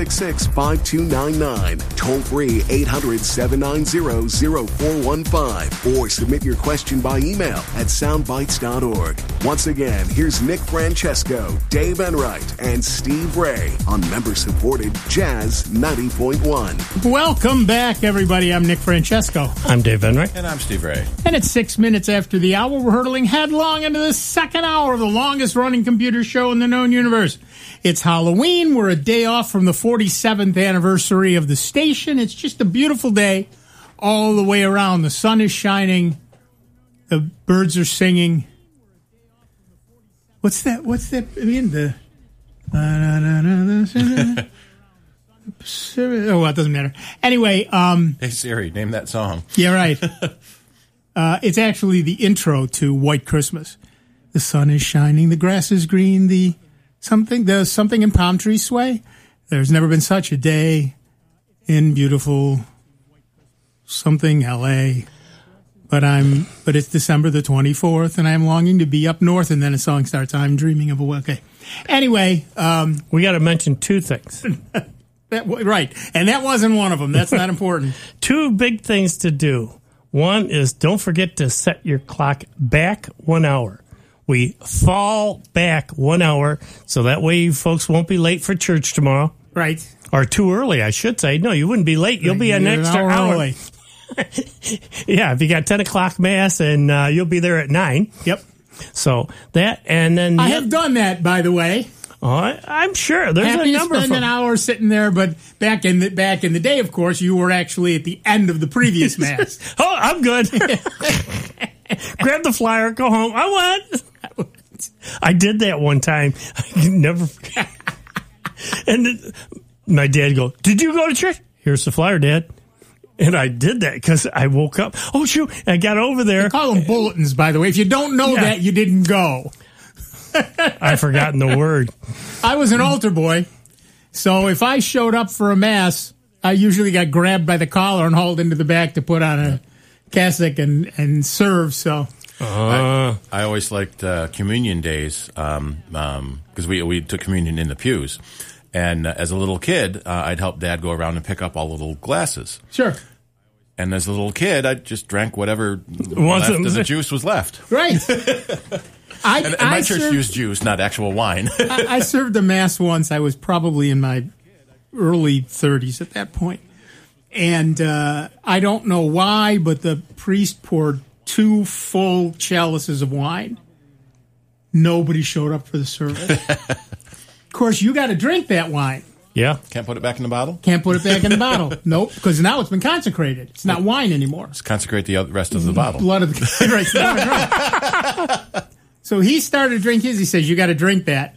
966-5299. Toll-free 800-790-0415. Or submit your question by email at soundbites.org. Once again, here's Nick Francesco, Dave Enright, and Steve Ray on member-supported Jazz 90.1. Welcome back, everybody. I'm Nick Francesco. I'm Dave Enright. And I'm Steve Ray. And it's 6 minutes after the hour. We're hurtling headlong into the second hour of the longest-running computer show in the known universe. It's Halloween. We're a day off from the 47th anniversary of the station. It's just a beautiful day all the way around. The sun is shining. The birds are singing. What's that? I mean, the... Oh, well, it doesn't matter. Anyway. Hey, Siri, name that song. Yeah, right. It's actually the intro to White Christmas. The sun is shining, the grass is green, the something in palm trees sway. There's never been such a day in beautiful something L.A., but it's December the 24th, and I'm longing to be up north, and then a song starts, I'm dreaming of a... Okay. Anyway. We got to mention two things. Right, and that wasn't one of them. That's not important. Two big things to do. One is don't forget to set your clock back 1 hour. We fall back 1 hour, so that way you folks won't be late for church tomorrow. Right. Or too early, I should say. No, you wouldn't be late. You'll be an extra hour. Early. Yeah, if you got 10 o'clock mass, and you'll be there at 9. Yep. So that, and then... I have done that, by the way. Oh, I'm sure. There's Happy a number to spend an hour sitting there, but back in the day, of course, you were actually at the end of the previous mass. Oh, I'm good. Grab the flyer, go home. I went. I did that one time. I can never forget. And then my dad go, did you go to church? Here's the flyer, Dad. And I did that because I woke up. Oh, shoot. I got over there. They call them bulletins, by the way. If you don't know that, you didn't go. I've forgotten the word. I was an altar boy, so if I showed up for a mass, I usually got grabbed by the collar and hauled into the back to put on a cassock and serve. So I always liked communion days because we took communion in the pews. And as a little kid, I'd help Dad go around and pick up all the little glasses. Sure. And as a little kid, I just drank whatever left of the juice was left. Right. And my church used juice, not actual wine. I served a mass once. I was probably in my early 30s at that point. And I don't know why, but the priest poured 2 full chalices of wine. Nobody showed up for the service. Of course, you got to drink that wine. Yeah. Can't put it back in the bottle? Can't put it back in the bottle. Nope, because now it's been consecrated. It's not wine anymore. Let's consecrate the rest of the bottle. Blood of the... Right. So he started to drink his. He says, you got to drink that.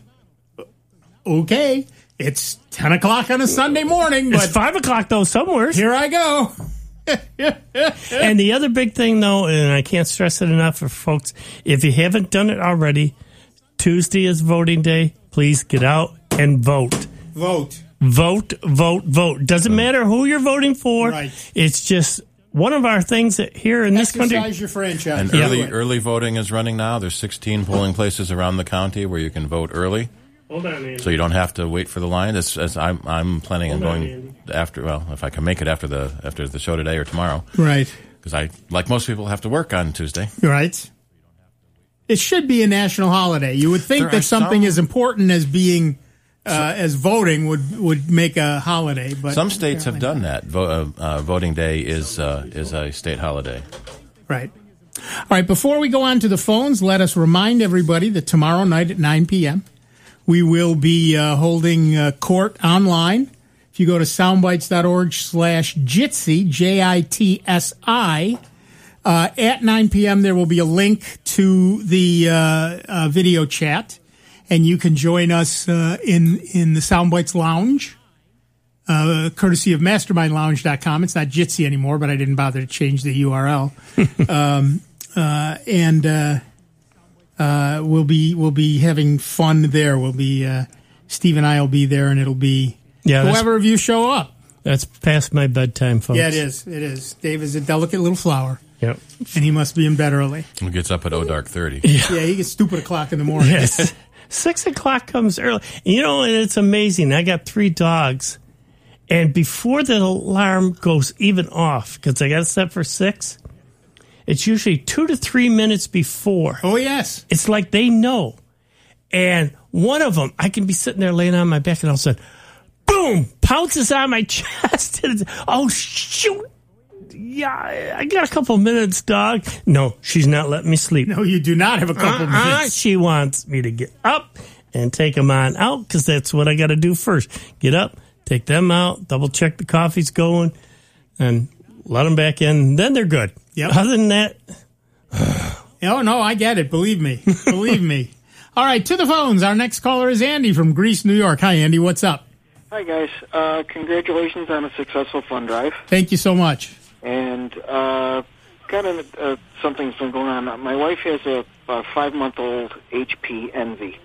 Okay. It's 10 o'clock on a Sunday morning. But it's 5 o'clock, though, somewhere. Here I go. And the other big thing, though, and I can't stress it enough for folks, if you haven't done it already, Tuesday is voting day. Please get out and vote. Vote. Vote, vote, vote. Doesn't matter who you're voting for. Right. It's just one of our things that here in this country. Exercise your franchise. And early voting is running now. There's 16 polling places around the county where you can vote early. Hold on, Andy. So you don't have to wait for the line. I'm planning on going after. Well, if I can make it after the show today or tomorrow. Right. Because I, like most people, have to work on Tuesday. Right. It should be a national holiday. You would think that something as important as being as voting would make a holiday, but some states have done that. Voting day is a state holiday. Right. All right. Before we go on to the phones, let us remind everybody that tomorrow night at 9 p.m. we will be holding court online. If you go to soundbites.org/Jitsi, JITSI. At 9 p.m., there will be a link to the video chat, and you can join us in the Soundbites Lounge, courtesy of MastermindLounge.com. It's not Jitsi anymore, but I didn't bother to change the URL. We'll be having fun there. We'll be Steve and I will be there, and it'll be whoever of you show up. That's past my bedtime, folks. Yeah, it is. It is. Dave is a delicate little flower. Yep. And he must be in bed early. He gets up at dark 30. Yeah, he gets stupid o'clock in the morning. Yes. 6 o'clock comes early. You know, and it's amazing. I got 3 dogs. And before the alarm goes even off, because I got it set for 6, it's usually 2 to 3 minutes before. Oh, yes. It's like they know. And one of them, I can be sitting there laying on my back, and all of a sudden, boom, pounces on my chest. And oh, shoot. Yeah, I got a couple minutes, dog. No, she's not letting me sleep. No, you do not have a couple minutes. She wants me to get up and take them on out, because that's what I got to do first. Get up, take them out, double check the coffee's going, and let them back in. Then they're good. Yep. Other than that, Oh, no, I get it. Believe me. Believe me. All right, to the phones. Our next caller is Andy from Greece, New York. Hi, Andy. What's up? Hi, guys. Congratulations on a successful fund drive. Thank you so much. And something's been going on. My wife has a 5-month-old HP Envy.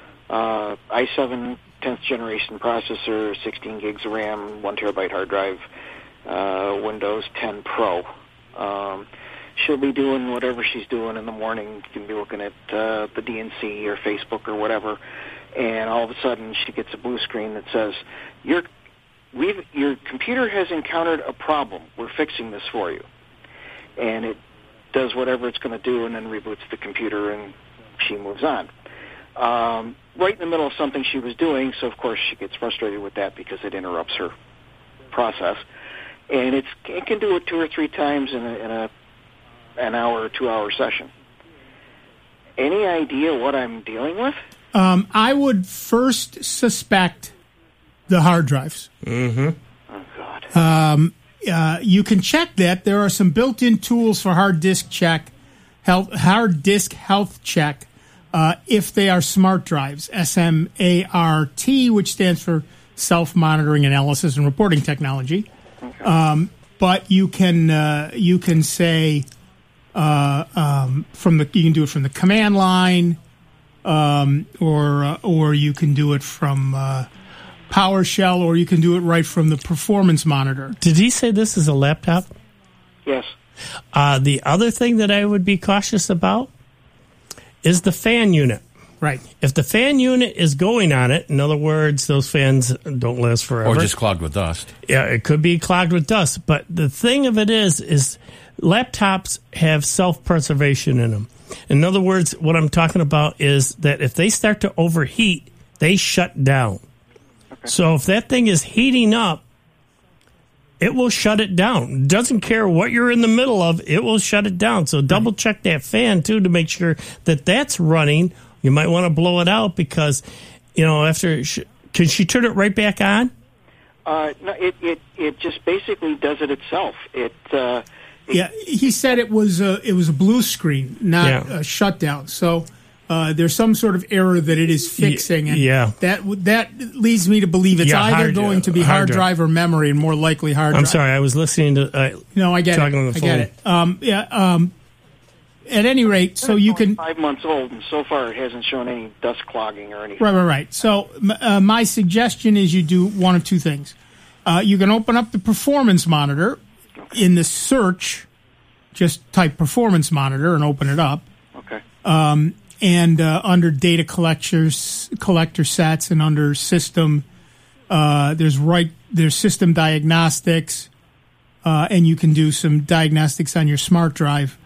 i7 10th generation processor, 16 gigs of RAM, 1 terabyte hard drive, Windows 10 Pro. She'll be doing whatever she's doing in the morning. You can be looking at the DNC or Facebook or whatever, and all of a sudden she gets a blue screen that says, your computer has encountered a problem. We're fixing this for you. And it does whatever it's going to do and then reboots the computer, and she moves on. Right in the middle of something she was doing, so of course she gets frustrated with that because it interrupts her process. And it can do it 2 or 3 times in an hour or 2 hour session. Any idea what I'm dealing with? I would first suspect the hard drives. Mm-hmm. Oh, God. You can check that. There are some built-in tools for hard disk health check, if they are smart drives, SMART, which stands for Self-Monitoring Analysis and Reporting Technology. Okay. But you can say you can do it from the command line, or you can do it from PowerShell, or you can do it right from the performance monitor. Did he say this is a laptop? Yes. The other thing that I would be cautious about is the fan unit. Right. If the fan unit is going on it, in other words, those fans don't last forever. Or just clogged with dust. Yeah, it could be clogged with dust. But the thing of it is laptops have self-preservation in them. In other words, what I'm talking about is that if they start to overheat, they shut down. Okay. So if that thing is heating up, it will shut it down. It doesn't care what you're in the middle of, it will shut it down. So double check that fan, too, to make sure that that's running. You might want to blow it out because, after... Can she turn it right back on? No, it just basically does it itself. Yeah, he said it was a blue screen, not a shutdown. So there's some sort of error that it is fixing, and that leads me to believe it's either going to be hard drive or memory, and more likely hard drive. I'm sorry, I was listening to. No, I get it. On the phone. I get it. At any rate, so you can. 5 months old, and so far it hasn't shown any dust clogging or anything. Right. So my suggestion is you do one of two things. You can open up the performance monitor. In the search, just type performance monitor and open it up. Okay. And under data collector sets and under system, there's system diagnostics, and you can do some diagnostics on your smart drive.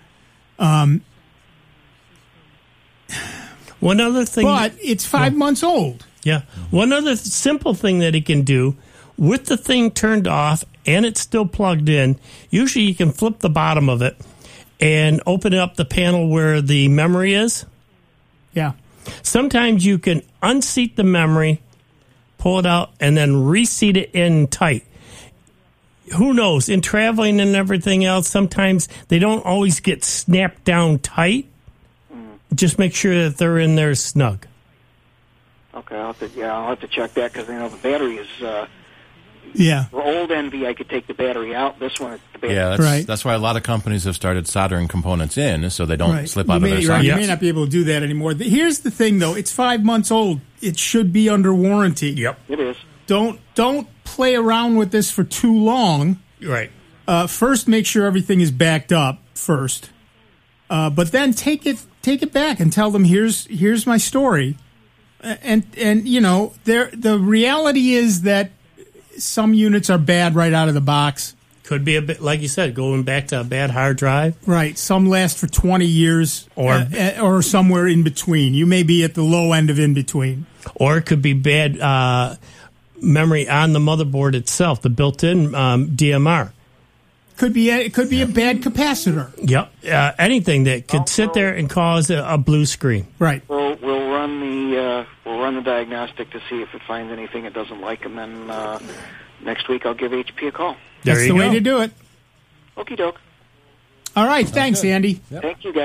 One other thing, but it's 5 months old. Yeah. One other simple thing that he can do with the thing turned off and it's still plugged in. Usually, you can flip the bottom of it and open up the panel where the memory is. Yeah. Sometimes you can unseat the memory, pull it out, and then reseat it in tight. Who knows? In traveling and everything else, sometimes they don't always get snapped down tight. Just make sure that they're in there snug. Okay, I'll have to check that because the battery is. For old Envy, I could take the battery out. This one, the battery. Yeah, that's why a lot of companies have started soldering components in so they don't slip out of their sockets. You may not be able to do that anymore. Here's the thing, though. It's 5 months old. It should be under warranty. Yep. It is. Don't play around with this for too long. Right. First, make sure everything is backed up first. But then take it back and tell them, here's my story. And the reality is that some units are bad right out of the box. Could be a bit, like you said, going back to a bad hard drive. Right. Some last for 20 years or somewhere in between. You may be at the low end of in between. Or it could be bad memory on the motherboard itself, the built-in DMR. Could be a bad capacitor. Yep. Anything that could sit there and cause a blue screen. Right. We'll run the diagnostic to see if it finds anything it doesn't like, and then next week I'll give HP a call. That's the way to do it. Okie doke. All right. Thanks, Andy. Yep. Thank you, guys.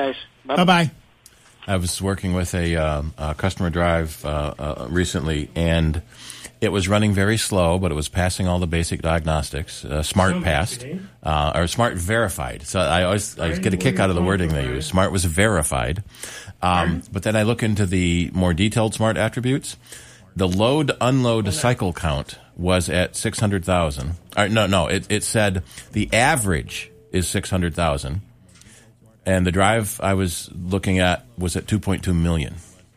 Bye-bye. I was working with a customer drive recently, and it was running very slow, but it was passing all the basic diagnostics. Smart passed, or Smart verified. So I get a kick out of the wording they use. Smart was verified. But then I look into the more detailed Smart attributes. The load-unload cycle count was at 600,000. It said the average is 600,000. And the drive I was looking at was at 2.2 million.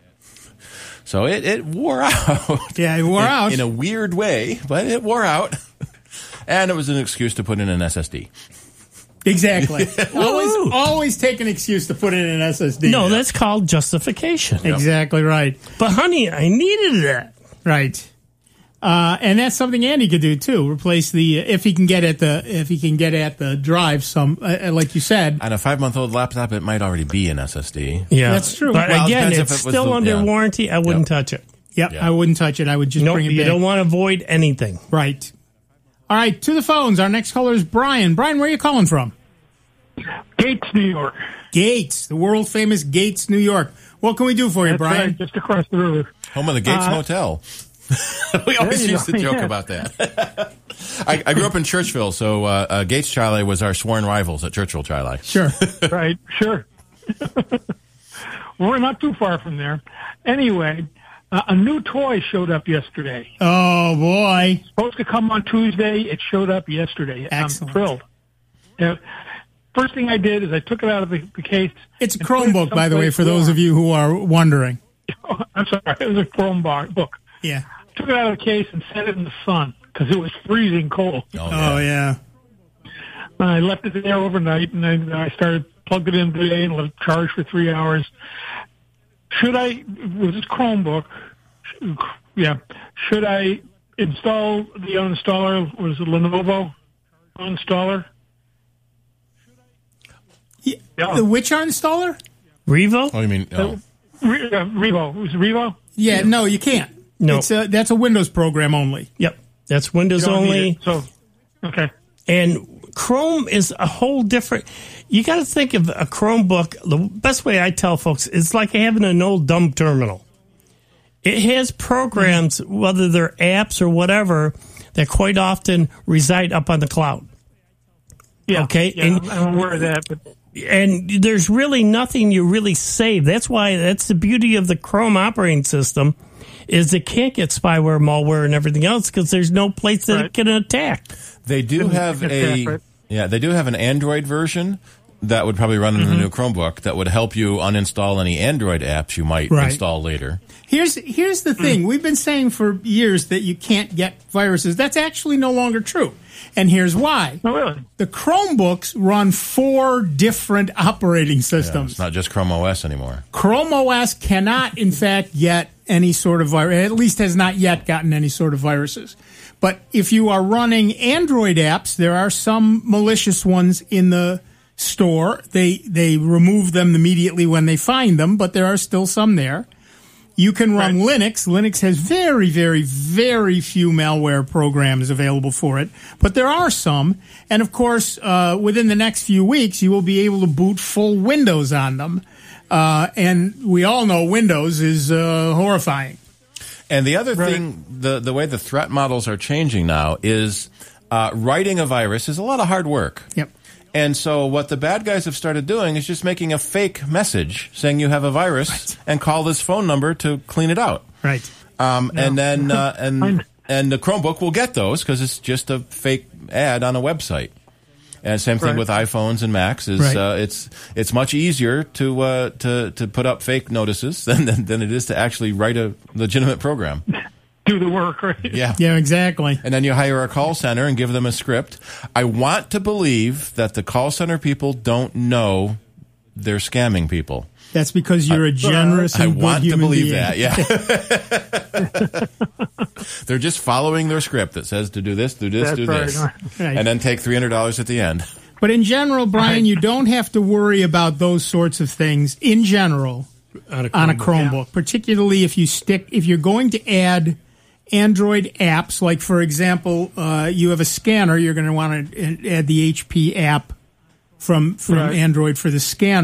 So it wore out. Yeah, it wore out. In a weird way, but it wore out. And it was an excuse to put in an SSD. Exactly. always take an excuse to put in an SSD. No, that's called justification. Exactly right. But honey, I needed that. Right. And that's something Andy could do too. Replace if he can get at the drive some, like you said. On a 5-month-old laptop, it might already be an SSD. Yeah, that's true. But again, it's still under warranty. I wouldn't touch it. Yep, I wouldn't touch it. I would just bring it back. You don't want to avoid anything. Right. All right, to the phones. Our next caller is Brian. Brian, where are you calling from? Gates, New York. Gates, the world famous Gates, New York. What can we do for you, Brian? Right, just across the river. Home of the Gates Motel. We always used to joke about that. I grew up in Churchville, so Gates Charlie was our sworn rivals at Churchville Charlie. Sure. Right, sure. We're not too far from there. Anyway, a new toy showed up yesterday. Oh, boy. Supposed to come on Tuesday. It showed up yesterday. Excellent. I'm thrilled. First thing I did is I took it out of the case. It's a Chromebook, by the way, for those of you who are wondering. I'm sorry. It was a Chromebook. Yeah. Took it out of the case and set it in the sun because it was freezing cold. Oh, yeah. I left it there overnight, and then I plugged it in today and let it charge for 3 hours. With this Chromebook, should I install the uninstaller? Was it Lenovo uninstaller? Yeah. The which uninstaller? Revo? Oh, you mean... Oh. Revo. Was it Revo? Yeah, no, you can't. No. That's a Windows program only. Yep. That's Windows only. So, okay. And Chrome is a whole different... You got to think of a Chromebook. The best way I tell folks, it's like having an old dumb terminal. It has programs, whether they're apps or whatever, that quite often reside up on the cloud. Yeah. Okay? Yeah, and, I'm aware of that. But... And there's really nothing you really save. That's the beauty of the Chrome operating system, is it can't get spyware, malware, and everything else because there's no place that it can attack. They do have an Android version that would probably run in the new Chromebook that would help you uninstall any Android apps you might install later. Here's the thing. We've been saying for years that you can't get viruses. That's actually no longer true. And here's why. Oh, really? The Chromebooks run 4 different operating systems. It's not just Chrome OS anymore. Chrome OS cannot, in fact, get any sort of virus, at least has not yet gotten any sort of viruses. But if you are running Android apps, there are some malicious ones in the store. They remove them immediately when they find them, but there are still some there. You can run Linux. Linux has very, very, very few malware programs available for it, but there are some. And of course, within the next few weeks, you will be able to boot full Windows on them. And we all know Windows is horrifying. And the other thing, the way the threat models are changing now is writing a virus is a lot of hard work. Yep. And so what the bad guys have started doing is just making a fake message saying you have a virus and call this phone number to clean it out. Right. And then and the Chromebook will get those because it's just a fake ad on a website. And same thing with iPhones and Macs is it's much easier to put up fake notices than it is to actually write a legitimate program. Do the work, right? Yeah. Yeah, exactly. And then you hire a call center and give them a script. I want to believe that the call center people don't know they're scamming people. That's because you're a generous and good human being. I want to believe that, yeah. They're just following their script that says to do this, do this, do this. Right. And then take $300 at the end. But in general, Brian, you don't have to worry about those sorts of things in general on a Chromebook, particularly if you're going to add Android apps, like, for example, you have a scanner, you're going to want to add the HP app from Android for the scanner.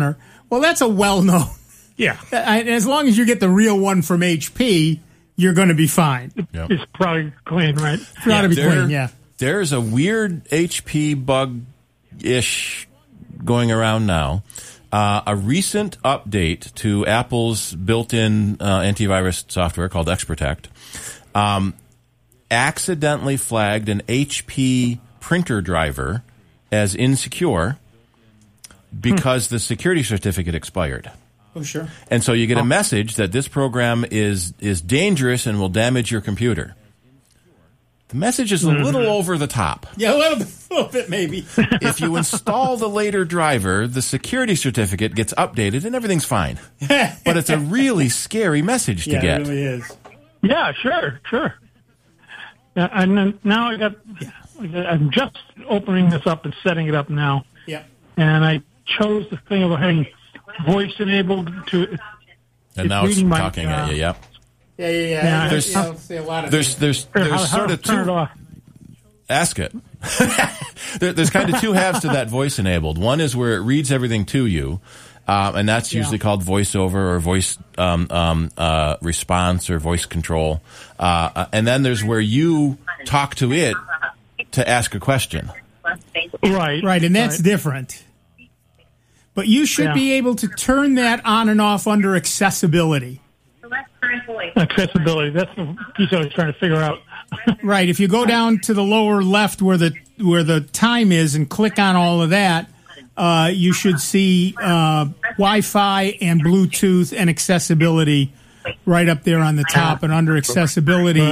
Well, that's a well-known. Yeah. As long as you get the real one from HP, you're going to be fine. Yep. It's probably clean, right? It's got to be clean, yeah. There's a weird HP bug-ish going around now. A recent update to Apple's built-in antivirus software called XProtect accidentally flagged an HP printer driver as insecure because the security certificate expired. Oh, sure. And so you get a message that this program is dangerous and will damage your computer. The message is a little over the top. Yeah, a little bit maybe. If you install the later driver, the security certificate gets updated and everything's fine. But it's a really scary message to get. Yeah, it really is. Yeah, sure. Yeah, and then now I'm just opening this up and setting it up now. Yeah. And I chose the thing of having voice enabled to. And now it's talking at you. Yep. Yeah. There's a lot of there's sort of turn it off. Ask it. There's kind of two halves to that voice enabled. One is where it reads everything to you, and that's usually called voiceover or voice response or voice control. And then there's where you talk to it to ask a question. Right, and that's different. But you should be able to turn that on and off under accessibility. Accessibility. That's the piece I was trying to figure out. Right. If you go down to the lower left where the time is and click on all of that, you should see Wi-Fi and Bluetooth and accessibility right up there on the top. And under accessibility,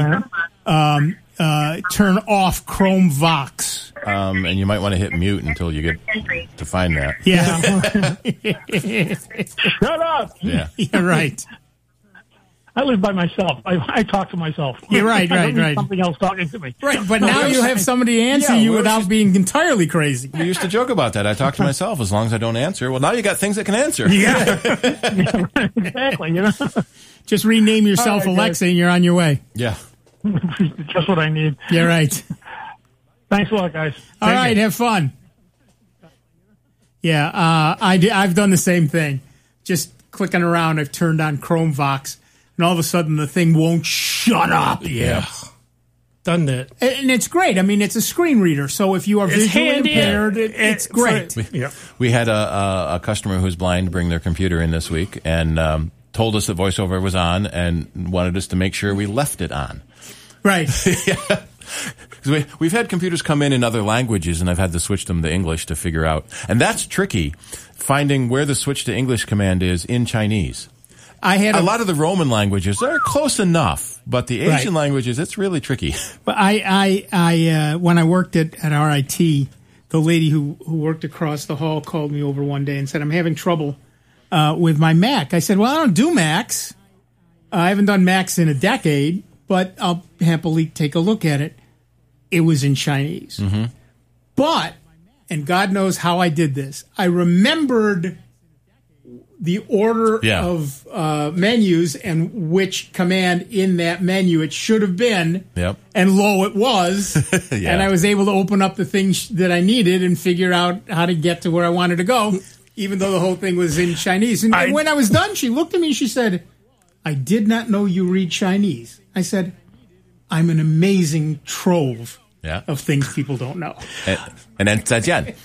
turn off Chrome Vox. And you might want to hit mute until you get to find that. Yeah. Shut up. Yeah. You're right. I live by myself. I talk to myself. You're right. Something else talking to me. Right, but now you have somebody to answer you without being entirely crazy. We used to joke about that. I talk to myself as long as I don't answer. Well, now you got things that can answer. Yeah. Exactly. Just rename yourself Alexa and you're on your way. Yeah. Just what I need. You're right. Thanks a lot, guys. All right, have fun. Yeah, I've done the same thing. Just clicking around, I've turned on Chrome Vox. And all of a sudden, the thing won't shut up. Yeah. Done that. And it's great. I mean, it's a screen reader. So if you are visually impaired, it's great. We had a customer who's blind bring their computer in this week and told us that VoiceOver was on and wanted us to make sure we left it on. Right. Yeah. We've had computers come in other languages, and I've had to switch them to English to figure out. And that's tricky, finding where the switch to English command is in Chinese. I had a lot of the Roman languages, they're close enough, but the Asian languages, it's really tricky. But I when I worked at RIT, the lady who worked across the hall called me over one day and said, I'm having trouble with my Mac. I said, well, I don't do Macs. I haven't done Macs in a decade, but I'll happily take a look at it. It was in Chinese. Mm-hmm. But, and God knows how I did this, I remembered the order of menus and which command in that menu it should have been. Yep. And lo, it was. And I was able to open up the things that I needed and figure out how to get to where I wanted to go, even though the whole thing was in Chinese. And when I was done, she looked at me and she said, I did not know you read Chinese. I said, I'm an amazing trove of things people don't know. And then 再见.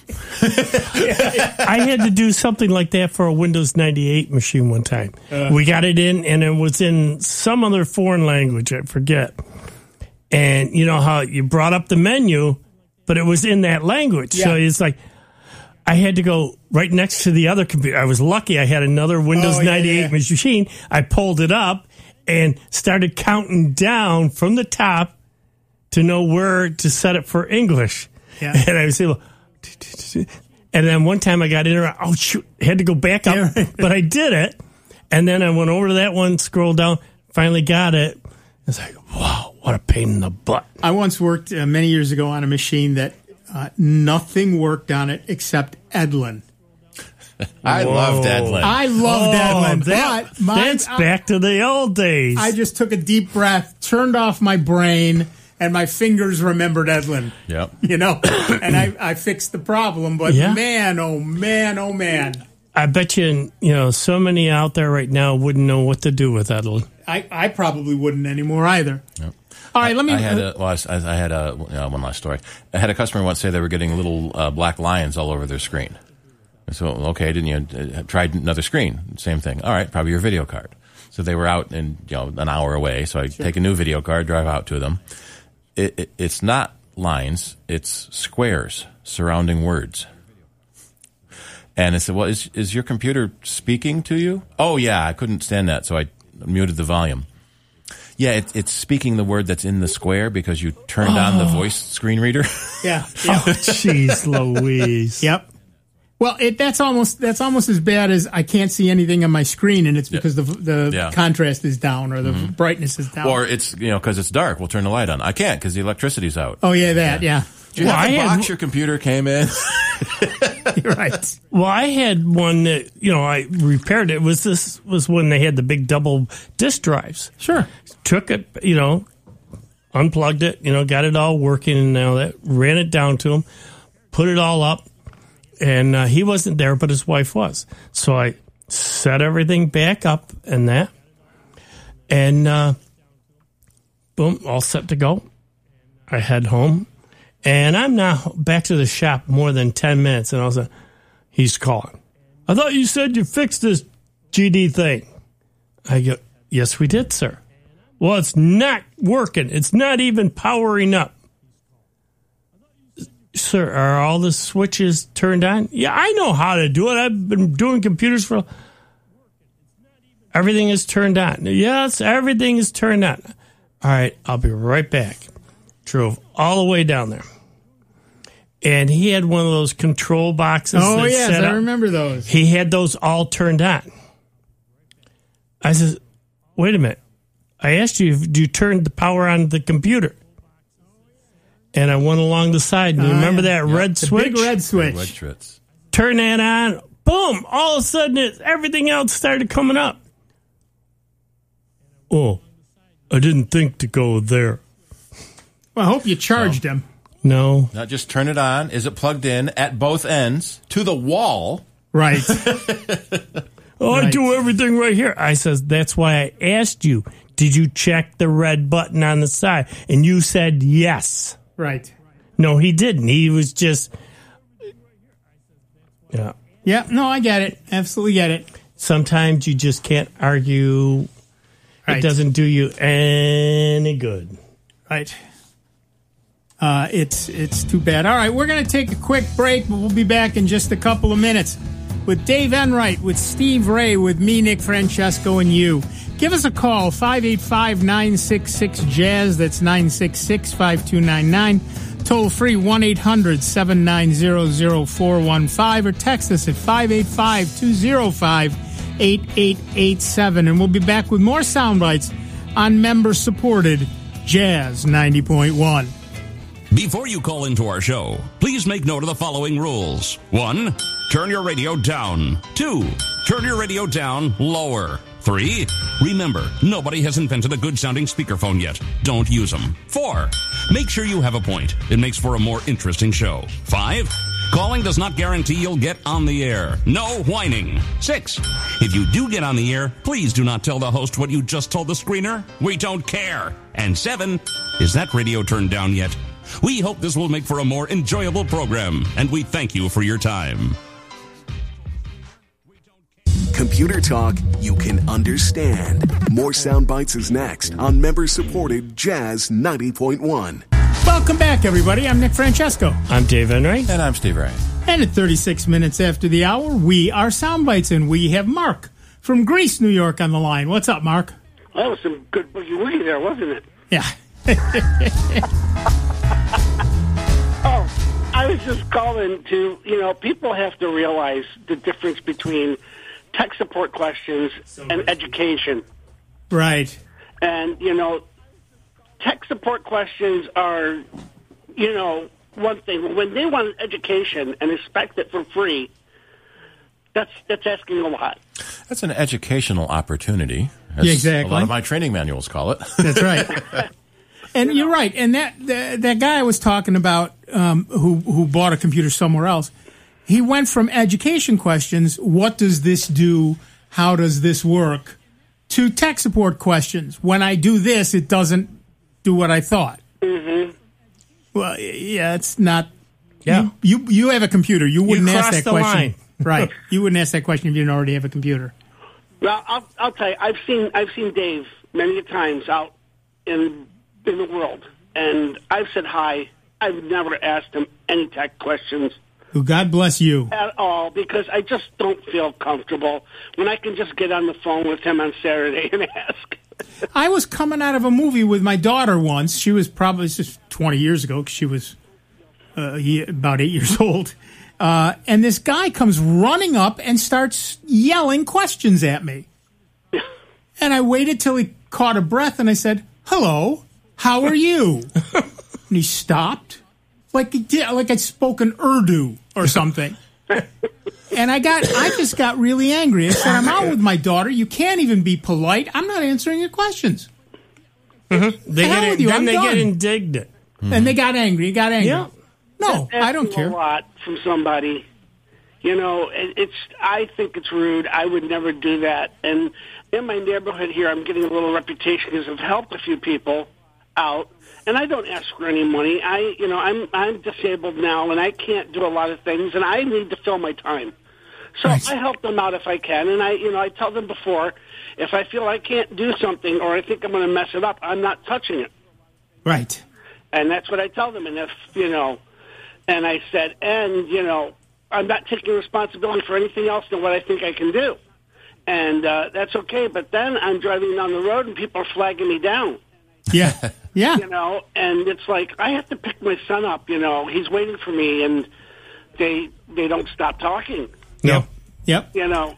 I had to do something like that for a Windows 98 machine one time. We got it in, and it was in some other foreign language, I forget. And you know how you brought up the menu, but it was in that language. Yeah. So it's like, I had to go right next to the other computer. I was lucky I had another Windows 98 machine. I pulled it up and started counting down from the top to know where to set it for English. Yeah. And I was able, and then one time I got in there, oh shoot, I had to go back up, but I did it. And then I went over to that one, scrolled down, finally got it. It's like, wow, what a pain in the butt. I once worked many years ago on a machine that nothing worked on it except Edlin. I loved Edlin. I loved Edlin. That's back to the old days. I just took a deep breath, turned off my brain, and my fingers remembered Edlin. Yep. You know, and I fixed the problem. But man, oh man, oh man. I bet you, so many out there right now wouldn't know what to do with that. I probably wouldn't anymore either. Yep. All right, let me. I had one last story. I had a customer once say they were getting little black lions all over their screen. So, okay, didn't you tried another screen? Same thing. All right, probably your video card. So they were out and an hour away. So I take a new video card, drive out to them. It's not lines; it's squares surrounding words. And I said, "Well, is your computer speaking to you?" "Oh yeah, I couldn't stand that, so I muted the volume." Yeah, it's speaking the word that's in the square because you turned on the voice screen reader. Yeah. Jeez Louise. Yep. Well, that's almost as bad as I can't see anything on my screen, and it's because the contrast is down or the brightness is down. Or it's because it's dark. We'll turn the light on. I can't because the electricity's out. Oh yeah, that yeah. Did you have the box your computer came in? You're right. Well, I had one that I repaired. It was when they had the big double disk drives. Sure. Took it, unplugged it, got it all working, and now that ran it down to him, put it all up, and he wasn't there, but his wife was. So I set everything back up and that, and boom, all set to go. I head home, and I'm now back to the shop more than 10 minutes, and I was like, he's calling. "I thought you said you fixed this GD thing." I go, "Yes, we did, sir." "Well, it's not working. It's not even powering up." "Sir, are all the switches turned on?" "Yeah, I know how to do it. I've been doing computers for... Everything is turned on." "Yes, everything is turned on." "All right, I'll be right back." Drove all the way down there. And he had one of those control boxes. Oh, yes, I remember those. He had those all turned on. I said, "Wait a minute. I asked you if you turned the power on the computer." And I went along the side. And you remember that red switch? Big red switch. Turn that on. Boom. All of a sudden, everything else started coming up. "Oh, I didn't think to go there." Well, I hope you charged him. No. Now just turn it on. Is it plugged in at both ends to the wall? Right. I do everything right here. I says, that's why I asked you. Did you check the red button on the side? And you said yes. Right. No, he didn't. He was just... Yeah. Yeah, no, I get it. Absolutely get it. Sometimes you just can't argue. Right. It doesn't do you any good. Right. It's too bad. All right, we're going to take a quick break, but we'll be back in just a couple of minutes with Dave Enright, with Steve Ray, with me, Nick Francesco, and you. Give us a call, 585-966-JAZZ. That's 966-5299. Toll free, 1-800-790-0415, or text us at 585-205-8887. And we'll be back with more sound bites on member-supported Jazz 90.1. Before you call into our show, please make note of the following rules. 1, turn your radio down. 2, turn your radio down lower. 3, remember, nobody has invented a good-sounding speakerphone yet. Don't use them. 4, make sure you have a point. It makes for a more interesting show. 5, calling does not guarantee you'll get on the air. No whining. 6, if you do get on the air, please do not tell the host what you just told the screener. We don't care. And 7, is that radio turned down yet? We hope this will make for a more enjoyable program, and we thank you for your time. Computer talk you can understand. More sound bites is next on member-supported Jazz 90.1. Welcome back, everybody. I'm Nick Francesco. I'm Dave Enright. And I'm Steve Ray. And at 36 minutes after the hour, we are Sound Bites, and we have Mark from Greece, New York on the line. What's up, Mark? That was some good boogie-woogie there, wasn't it? Yeah. I was just calling to, people have to realize the difference between tech support questions and education. Right. And, tech support questions are, one thing. When they want education and expect it for free, that's asking a lot. That's an educational opportunity. Yeah, exactly. A lot of my training manuals call it. That's right. And you're right. And that guy I was talking about, who bought a computer somewhere else, he went from education questions, what does this do, how does this work, to tech support questions. When I do this, it doesn't do what I thought. Mm-hmm. Well, yeah, it's not. Yeah. You have a computer. You wouldn't ask that question. Line. Right. You wouldn't ask that question if you didn't already have a computer. Well, I'll tell you, I've seen Dave many times out in the world, and I've said hi. I've never asked him any tech questions. Well, God bless you. At all, because I just don't feel comfortable when I can just get on the phone with him on Saturday and ask. I was coming out of a movie with my daughter once. She was probably just 20 years ago because she was about 8 years old. And this guy comes running up and starts yelling questions at me. And I waited till he caught a breath and I said, "Hello, how are you?" And he stopped like I'd spoken Urdu or something. And I just got really angry. I said, "I'm out with my daughter. You can't even be polite. I'm not answering your questions." Mm-hmm. They get indignant. And they got angry. He got angry. Yeah. No, I don't care. A lot from somebody. You know, I think it's rude. I would never do that. And in my neighborhood here, I'm getting a little reputation because I've helped a few people out, and I don't ask for any money. I'm disabled now, and I can't do a lot of things, and I need to fill my time. So I help them out if I can, and I tell them before, if I feel I can't do something or I think I'm going to mess it up, I'm not touching it. Right. And that's what I tell them. And and I said, I'm not taking responsibility for anything else than what I think I can do. And that's okay. But then I'm driving down the road and people are flagging me down. Yeah. Yeah. And it's like I have to pick my son up. He's waiting for me, and they don't stop talking. No. Yep.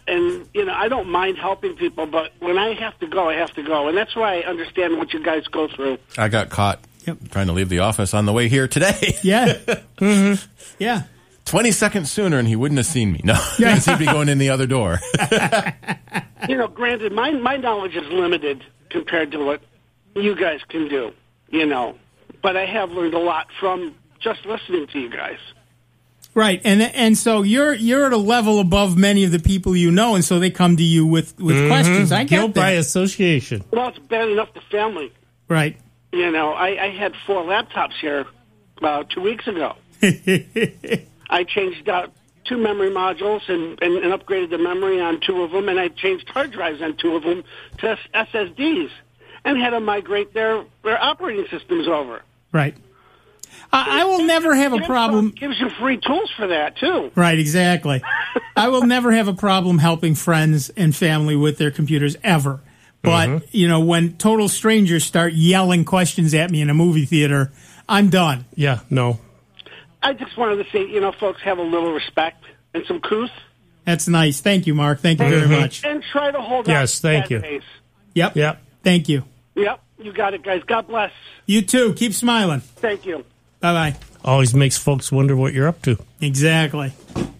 I don't mind helping people, but when I have to go, I have to go. And that's why I understand what you guys go through. I got caught trying to leave the office on the way here today. Yeah. Mm-hmm. Yeah. 20 seconds sooner, and he wouldn't have seen me. No, he'd be going in the other door. Granted, my knowledge is limited compared to what you guys can do, But I have learned a lot from just listening to you guys. Right, and so you're at a level above many of the people you know, and so they come to you with questions. I get Guilt by association. Well, it's bad enough the family. Right. I had 4 laptops here 2 weeks ago. I changed out 2 memory modules and upgraded the memory on 2 of them, and I changed hard drives on 2 of them to SSDs and had to migrate their operating systems over. Right. I will never have a problem. Gives you free tools for that, too. Right, exactly. I will never have a problem helping friends and family with their computers, ever. But, when total strangers start yelling questions at me in a movie theater, I'm done. Yeah, no. I just wanted to say, folks, have a little respect and some couth. That's nice. Thank you, Mark. Thank you very much. And try to hold Yes, thank you. Face. Yep. Thank you. Yep, you got it, guys. God bless. You too. Keep smiling. Thank you. Bye-bye. Always makes folks wonder what you're up to. Exactly.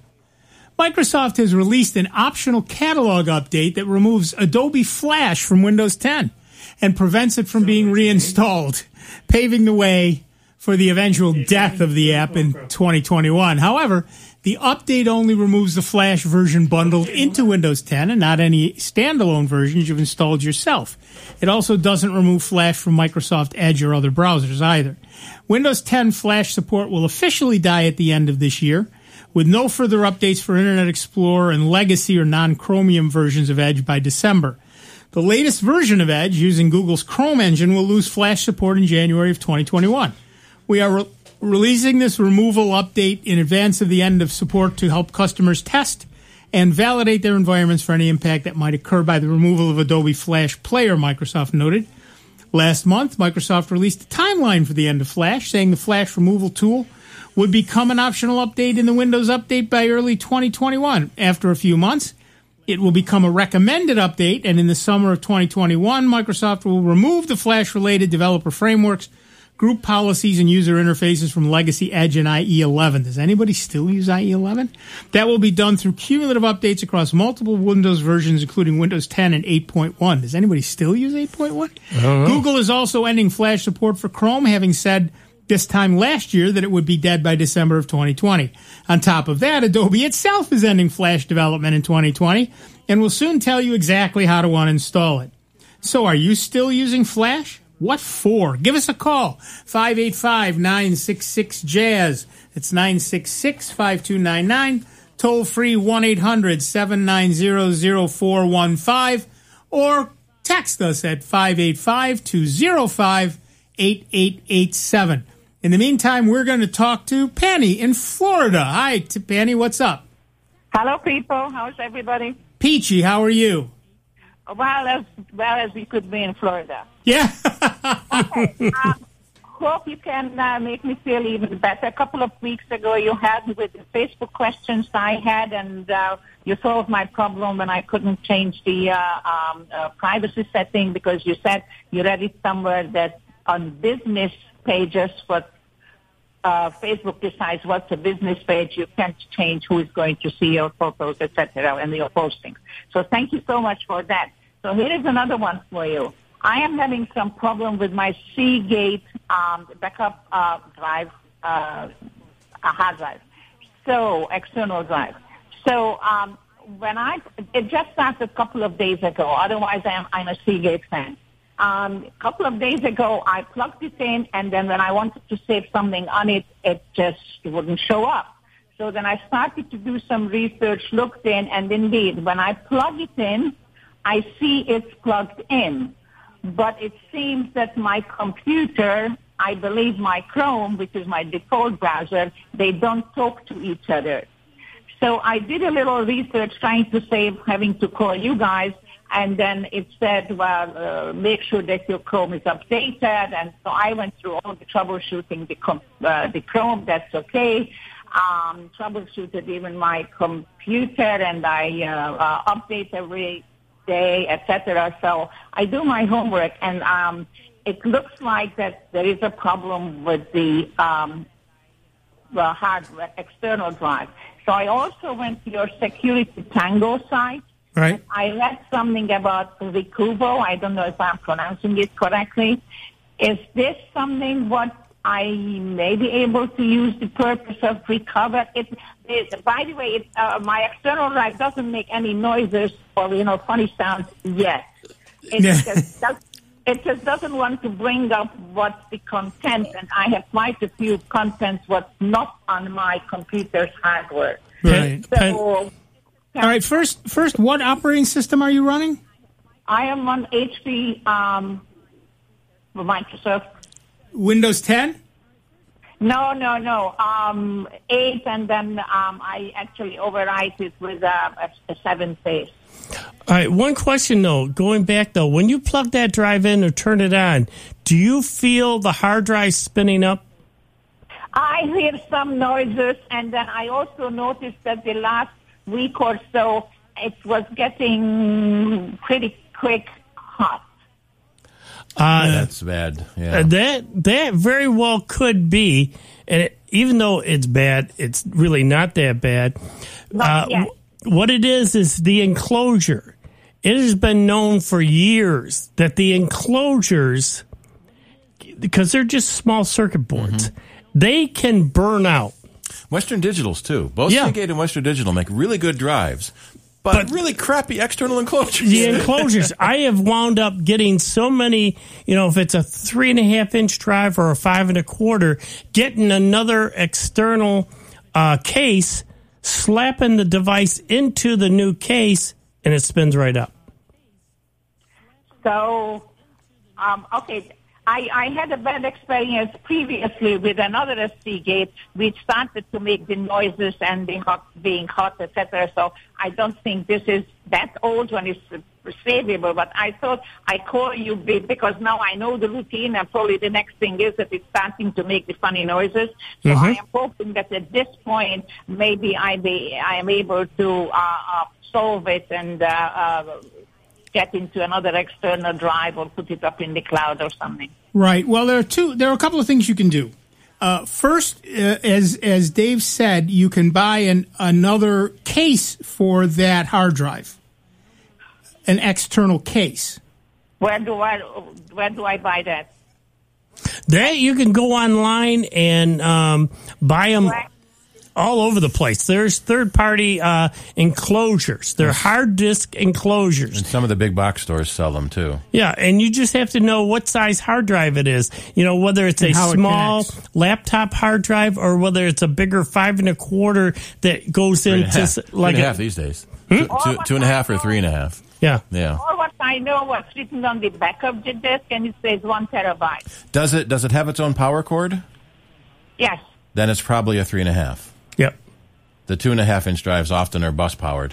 Microsoft has released an optional catalog update that removes Adobe Flash from Windows 10 and prevents it from being reinstalled, paving the way for the eventual death of the app in 2021. However, the update only removes the Flash version bundled into Windows 10 and not any standalone versions you've installed yourself. It also doesn't remove Flash from Microsoft Edge or other browsers either. Windows 10 Flash support will officially die at the end of this year, with no further updates for Internet Explorer and legacy or non-Chromium versions of Edge by December. The latest version of Edge, using Google's Chrome engine, will lose Flash support in January of 2021. We are releasing this removal update in advance of the end of support to help customers test and validate their environments for any impact that might occur by the removal of Adobe Flash Player, Microsoft noted. Last month, Microsoft released a timeline for the end of Flash, saying the Flash removal tool would become an optional update in the Windows Update by early 2021. After a few months, it will become a recommended update, and in the summer of 2021, Microsoft will remove the Flash-related developer frameworks, group policies, and user interfaces from legacy Edge and IE11. Does anybody still use IE11? That will be done through cumulative updates across multiple Windows versions, including Windows 10 and 8.1. Does anybody still use 8.1? Google is also ending Flash support for Chrome, having said this time last year that it would be dead by December of 2020. On top of that, Adobe itself is ending Flash development in 2020 and will soon tell you exactly how to uninstall it. So are you still using Flash? What for? Give us a call, 585-966-JAZZ. It's 966-5299. Toll free 1-800-790-0415 or text us at 585-205-8887. In the meantime, we're going to talk to Penny in Florida. Hi, Penny, what's up? Hello, people. How's everybody? Peachy, how are you? Well as we could be in Florida. Yeah. Okay. Hope you can make me feel even better. A couple of weeks ago, you had me with the Facebook questions I had, and you solved my problem when I couldn't change the privacy setting because you said you read it somewhere that on business pages, what Facebook decides what's a business page, you can't change who is going to see your photos, etc., and your postings. So thank you so much for that. So here is another one for you. I am having some problem with my Seagate backup drive, hard drive, so external drive. So it just started a couple of days ago. Otherwise, I'm a Seagate fan. A couple of days ago, I plugged it in, and then when I wanted to save something on it, it just wouldn't show up. So then I started to do some research, looked in, and indeed, when I plug it in, I see it's plugged in. But it seems that my computer, I believe my Chrome, which is my default browser, they don't talk to each other. So I did a little research trying to save having to call you guys, and then it said, well, make sure that your Chrome is updated. And so I went through all the troubleshooting, the Chrome, that's okay. Troubleshooted even my computer, and I update every day, etc. So I do my homework, and it looks like that there is a problem with the hardware external drive. So I also went to your Security Tango site. Right. I read something about Recuvo. I don't know if I'm pronouncing it correctly. Is this something what I may be able to use the purpose of recover? By the way, my external drive doesn't make any noises or, funny sounds yet. It just doesn't want to bring up what's the content, and I have quite a few contents what's not on my computer's hardware. Right. So, all right, first, what operating system are you running? I am on HP, Microsoft. Windows 10? No. 8, and then I actually overwrite it with a 7 phase. All right, one question, though. Going back, though, when you plug that drive in or turn it on, do you feel the hard drive spinning up? I hear some noises, and then I also noticed that the last week or so, it was getting pretty quick hot. That's bad. Yeah. That very well could be, and even though it's bad, it's really not that bad. What it is the enclosure. It has been known for years that the enclosures, because they're just small circuit boards, they can burn out. Western Digital's too. Both Seagate and Western Digital make really good drives, but really crappy external enclosures. The enclosures. I have wound up getting so many, if it's a 3.5-inch drive or a 5 1/4, getting another external case, slapping the device into the new case, and it spins right up. So, okay. I had a bad experience previously with another Seagate, which started to make the noises and being hot, etc. So I don't think that old one is savable. But I thought I'd call you because now I know the routine, and probably the next thing is that it's starting to make the funny noises. So I am hoping that at this point, maybe I am able to solve it and get into another external drive or put it up in the cloud or something. Right. Well, there are a couple of things you can do. First, as Dave said, you can buy another case for that hard drive, an external case. Where do I buy that? That you can go online and buy them all over the place. There's third-party enclosures. They're hard disk enclosures. And some of the big box stores sell them, too. Yeah, and you just have to know what size hard drive it is. You know, whether it's a small laptop hard drive or whether it's a bigger 5 1/4 that goes into like 2.5 these days. 2.5 or 3.5. Yeah. Or what I know what's written on the back of the disk, and it says 1 terabyte. Does it have its own power cord? Yes. Then it's probably a 3.5. Yep. The 2.5-inch drives often are bus powered.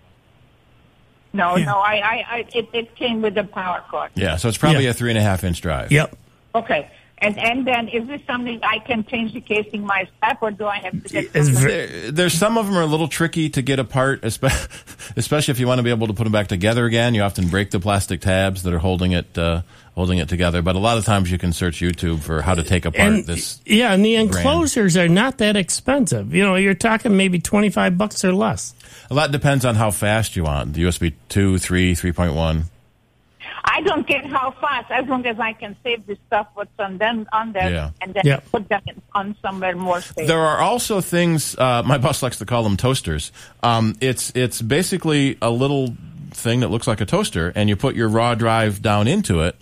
No, it came with the power cord. Yeah, so it's probably a 3.5-inch drive. Yep. Okay. And then is this something I can change the casing myself, or do I have to get There's some of them are a little tricky to get apart, especially if you want to be able to put them back together again. You often break the plastic tabs that are holding it together. But a lot of times you can search YouTube for how to take apart this. Yeah, and the enclosures are not that expensive. You know, you're talking maybe $25 or less. A lot depends on how fast you want. The USB 2, 3, 3.1. I don't care how fast, as long as I can save the stuff what's on there and then put them on somewhere more safe. There are also things, my boss likes to call them toasters. It's basically a little thing that looks like a toaster, and you put your raw drive down into it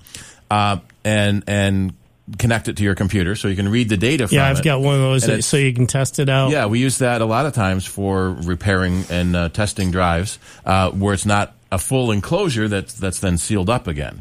and connect it to your computer so you can read the data from it. Yeah, I've got one of those so you can test it out. Yeah, we use that a lot of times for repairing and testing drives where it's not a full enclosure that's then sealed up again.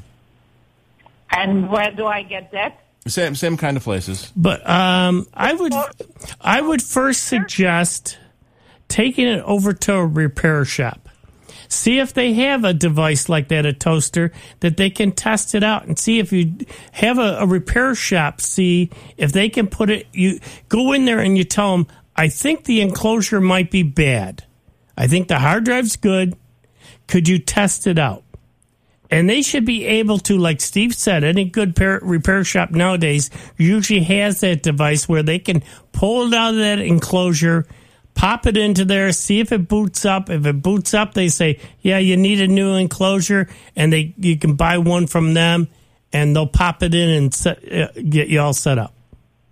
And where do I get that? Same kind of places. But I would first suggest taking it over to a repair shop. See if they have a device like that, a toaster, that they can test it out and see if you have a repair shop, see if they can put it, you go in there and you tell them, I think the enclosure might be bad. I think the hard drive's good. Could you test it out? And they should be able to, like Steve said, any good repair shop nowadays usually has that device where they can pull it out of that enclosure, pop it into there, see if it boots up. If it boots up, they say, yeah, you need a new enclosure, and you can buy one from them, and they'll pop it in and get you all set up.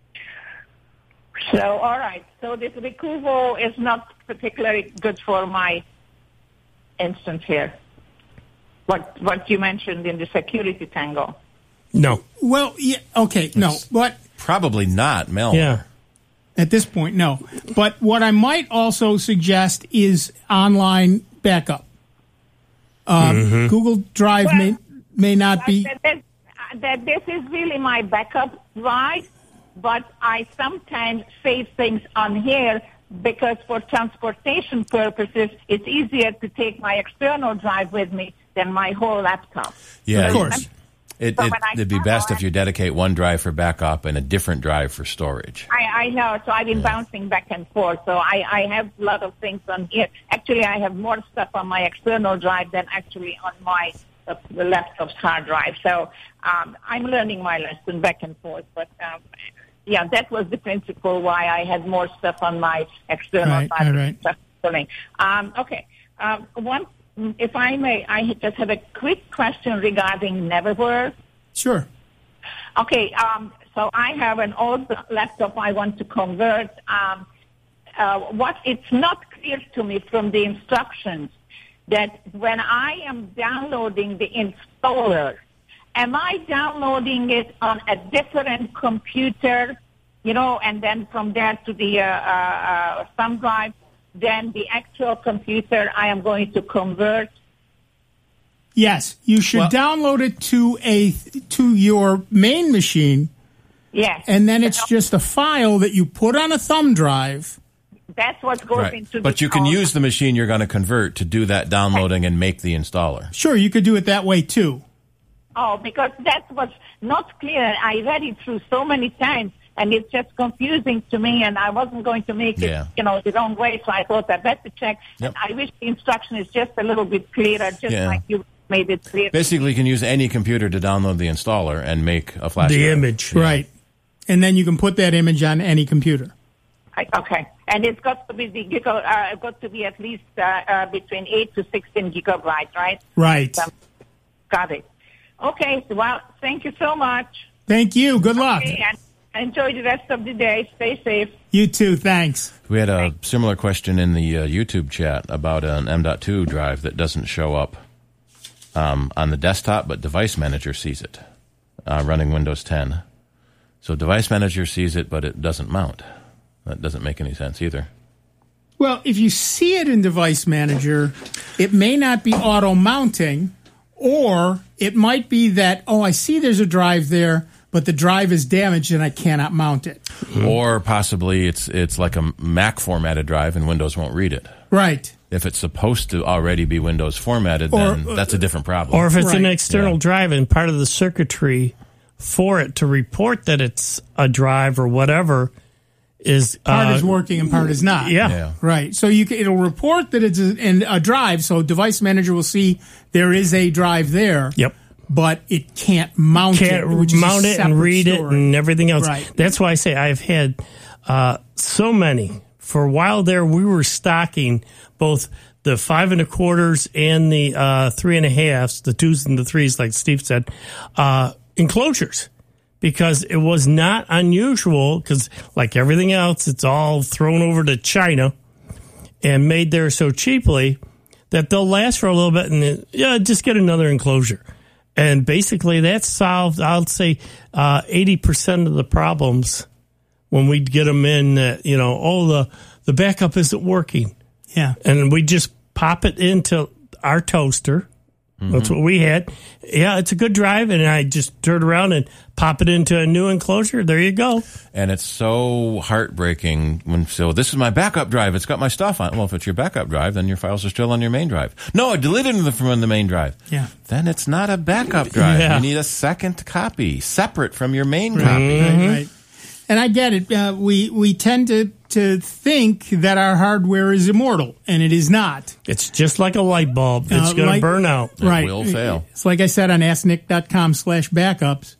So, all right. So this Recuvo is not particularly good for my instance here. What you mentioned in the security tangle. No. Well, yeah, okay, no, but probably not, Mel. Yeah. At this point, no. But what I might also suggest is online backup. Google Drive may not be. That this is really my backup drive, but I sometimes save things on here because for transportation purposes, it's easier to take my external drive with me than my whole laptop. Yeah, of course. It'd be best if you dedicate one drive for backup and a different drive for storage. I know, so I've been bouncing back and forth. So I have a lot of things on here. Actually, I have more stuff on my external drive than actually on my the laptop's hard drive. So I'm learning my lesson back and forth. But yeah, that was the principle why I had more stuff on my external drive. Right. Okay. If I may, I just have a quick question regarding Neverware. Sure. Okay, so I have an old laptop I want to convert. It's not clear to me from the instructions that when I am downloading the installer, am I downloading it on a different computer, and then from there to the thumb drive? Then the actual computer I am going to convert? Yes, you should download it to your main machine. Yes. And then it's just a file that you put on a thumb drive. That's what goes into But you can use the machine you're going to convert to do that downloading and make the installer. Sure, you could do it that way too. Oh, because that was not clear. I read it through so many times. And it's just confusing to me, and I wasn't going to make it, the wrong way, so I thought I'd better check. Yep. And I wish the instruction is just a little bit clearer, like you made it clear. Basically, you can use any computer to download the installer and make a flash drive. Image. Yeah. Right. And then you can put that image on any computer. Okay. And it's got to be at least between 8 to 16 gigabytes, right? Right. Got it. Okay. Well, thank you so much. Thank you. Good luck. Okay, and enjoy the rest of the day. Stay safe. You too. Thanks. We had a similar question in the YouTube chat about an M.2 drive that doesn't show up on the desktop, but Device Manager sees it running Windows 10. So Device Manager sees it, but it doesn't mount. That doesn't make any sense either. Well, if you see it in Device Manager, it may not be auto-mounting, or it might be that, I see there's a drive there, but the drive is damaged and I cannot mount it. Or possibly it's like a Mac formatted drive and Windows won't read it. Right. If it's supposed to already be Windows formatted, then that's a different problem. Or if it's an external drive and part of the circuitry for it to report that it's a drive or whatever is... part is working and part is not. Yeah. Right. So it'll report that it's a drive, so Device Manager will see there is a drive there. Yep. But it can't mount it. Which mount is it and read it and everything else. Right. That's why I say I've had so many. For a while there, we were stocking both the 5 1/4s and the 3 1/2s, the 2s and the 3s, like Steve said, enclosures. Because it was not unusual, because like everything else, it's all thrown over to China and made there so cheaply that they'll last for a little bit and just get another enclosure. And basically that solved, I'll say, 80% of the problems when we'd get them in, the backup isn't working. Yeah. And we just pop it into our toaster. Mm-hmm. That's what we had. Yeah, it's a good drive, and I just turn around and pop it into a new enclosure. There you go. And it's so heartbreaking this is my backup drive. It's got my stuff on it. Well, if it's your backup drive, then your files are still on your main drive. No, I deleted them from the main drive. Yeah. Then it's not a backup drive. Yeah. You need a second copy, separate from your main copy. Right. And I get it. We tend to think that our hardware is immortal, and it is not. It's just like a light bulb. It's going to burn out. Right. It will fail. It's like I said on AskNick.com/backups.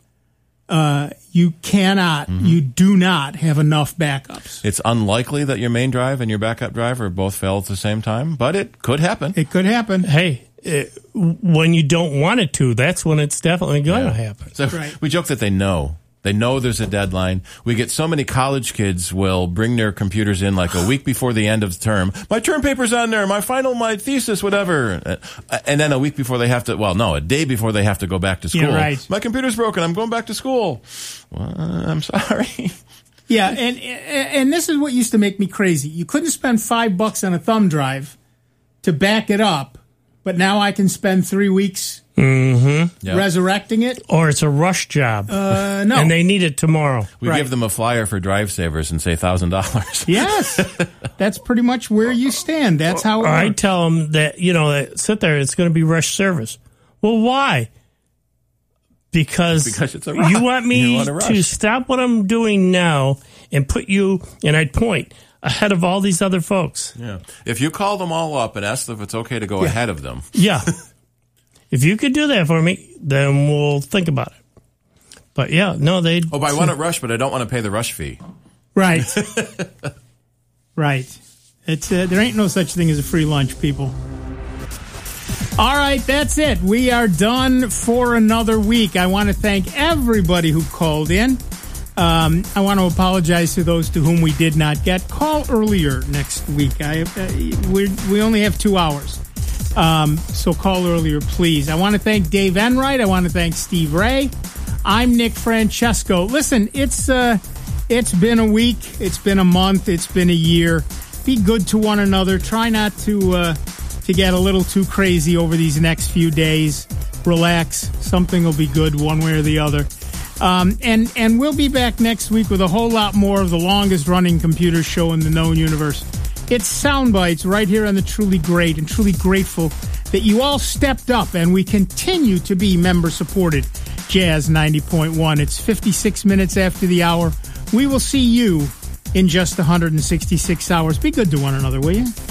You cannot, you do not have enough backups. It's unlikely that your main drive and your backup drive are both fail at the same time, but it could happen. It could happen. Hey, when you don't want it to, that's when it's definitely going to happen. So we joke that they know. They know there's a deadline. We get so many college kids will bring their computers in like a week before the end of the term. My term paper's on there, my thesis, whatever. And then a week before they have to, a day before they have to go back to school. Yeah, right. My computer's broken, I'm going back to school. Well, I'm sorry. Yeah, and this is what used to make me crazy. You couldn't spend $5 on a thumb drive to back it up, but now I can spend 3 weeks resurrecting it. Or it's a rush job. No. And they need it tomorrow. We give them a flyer for drive savers and say $1,000. Yes. That's pretty much where you stand. That's how it works. I tell them that, sit there, it's going to be rush service. Well, why? Because it's a rush. You want me to stop what I'm doing now and put you, and I'd point, ahead of all these other folks. Yeah. If you call them all up and ask them if it's okay to go ahead of them. Yeah. If you could do that for me, then we'll think about it. But yeah, no, they. Oh, but I want to rush, but I don't want to pay the rush fee. Right. Right. It's there ain't no such thing as a free lunch, people. All right, that's it. We are done for another week. I want to thank everybody who called in. I want to apologize to those to whom we did not get. Call earlier next week. We only have 2 hours. So call earlier, please. I want to thank Dave Enright. I want to thank Steve Ray. I'm Nick Francesco. Listen, it's been a week. It's been a month. It's been a year. Be good to one another. Try not to get a little too crazy over these next few days. Relax. Something will be good one way or the other. And we'll be back next week with a whole lot more of the longest running computer show in the known universe. It's Soundbites right here on the Truly Great, and truly grateful that you all stepped up and we continue to be member-supported. Jazz 90.1. It's 56 minutes after the hour. We will see you in just 166 hours. Be good to one another, will you?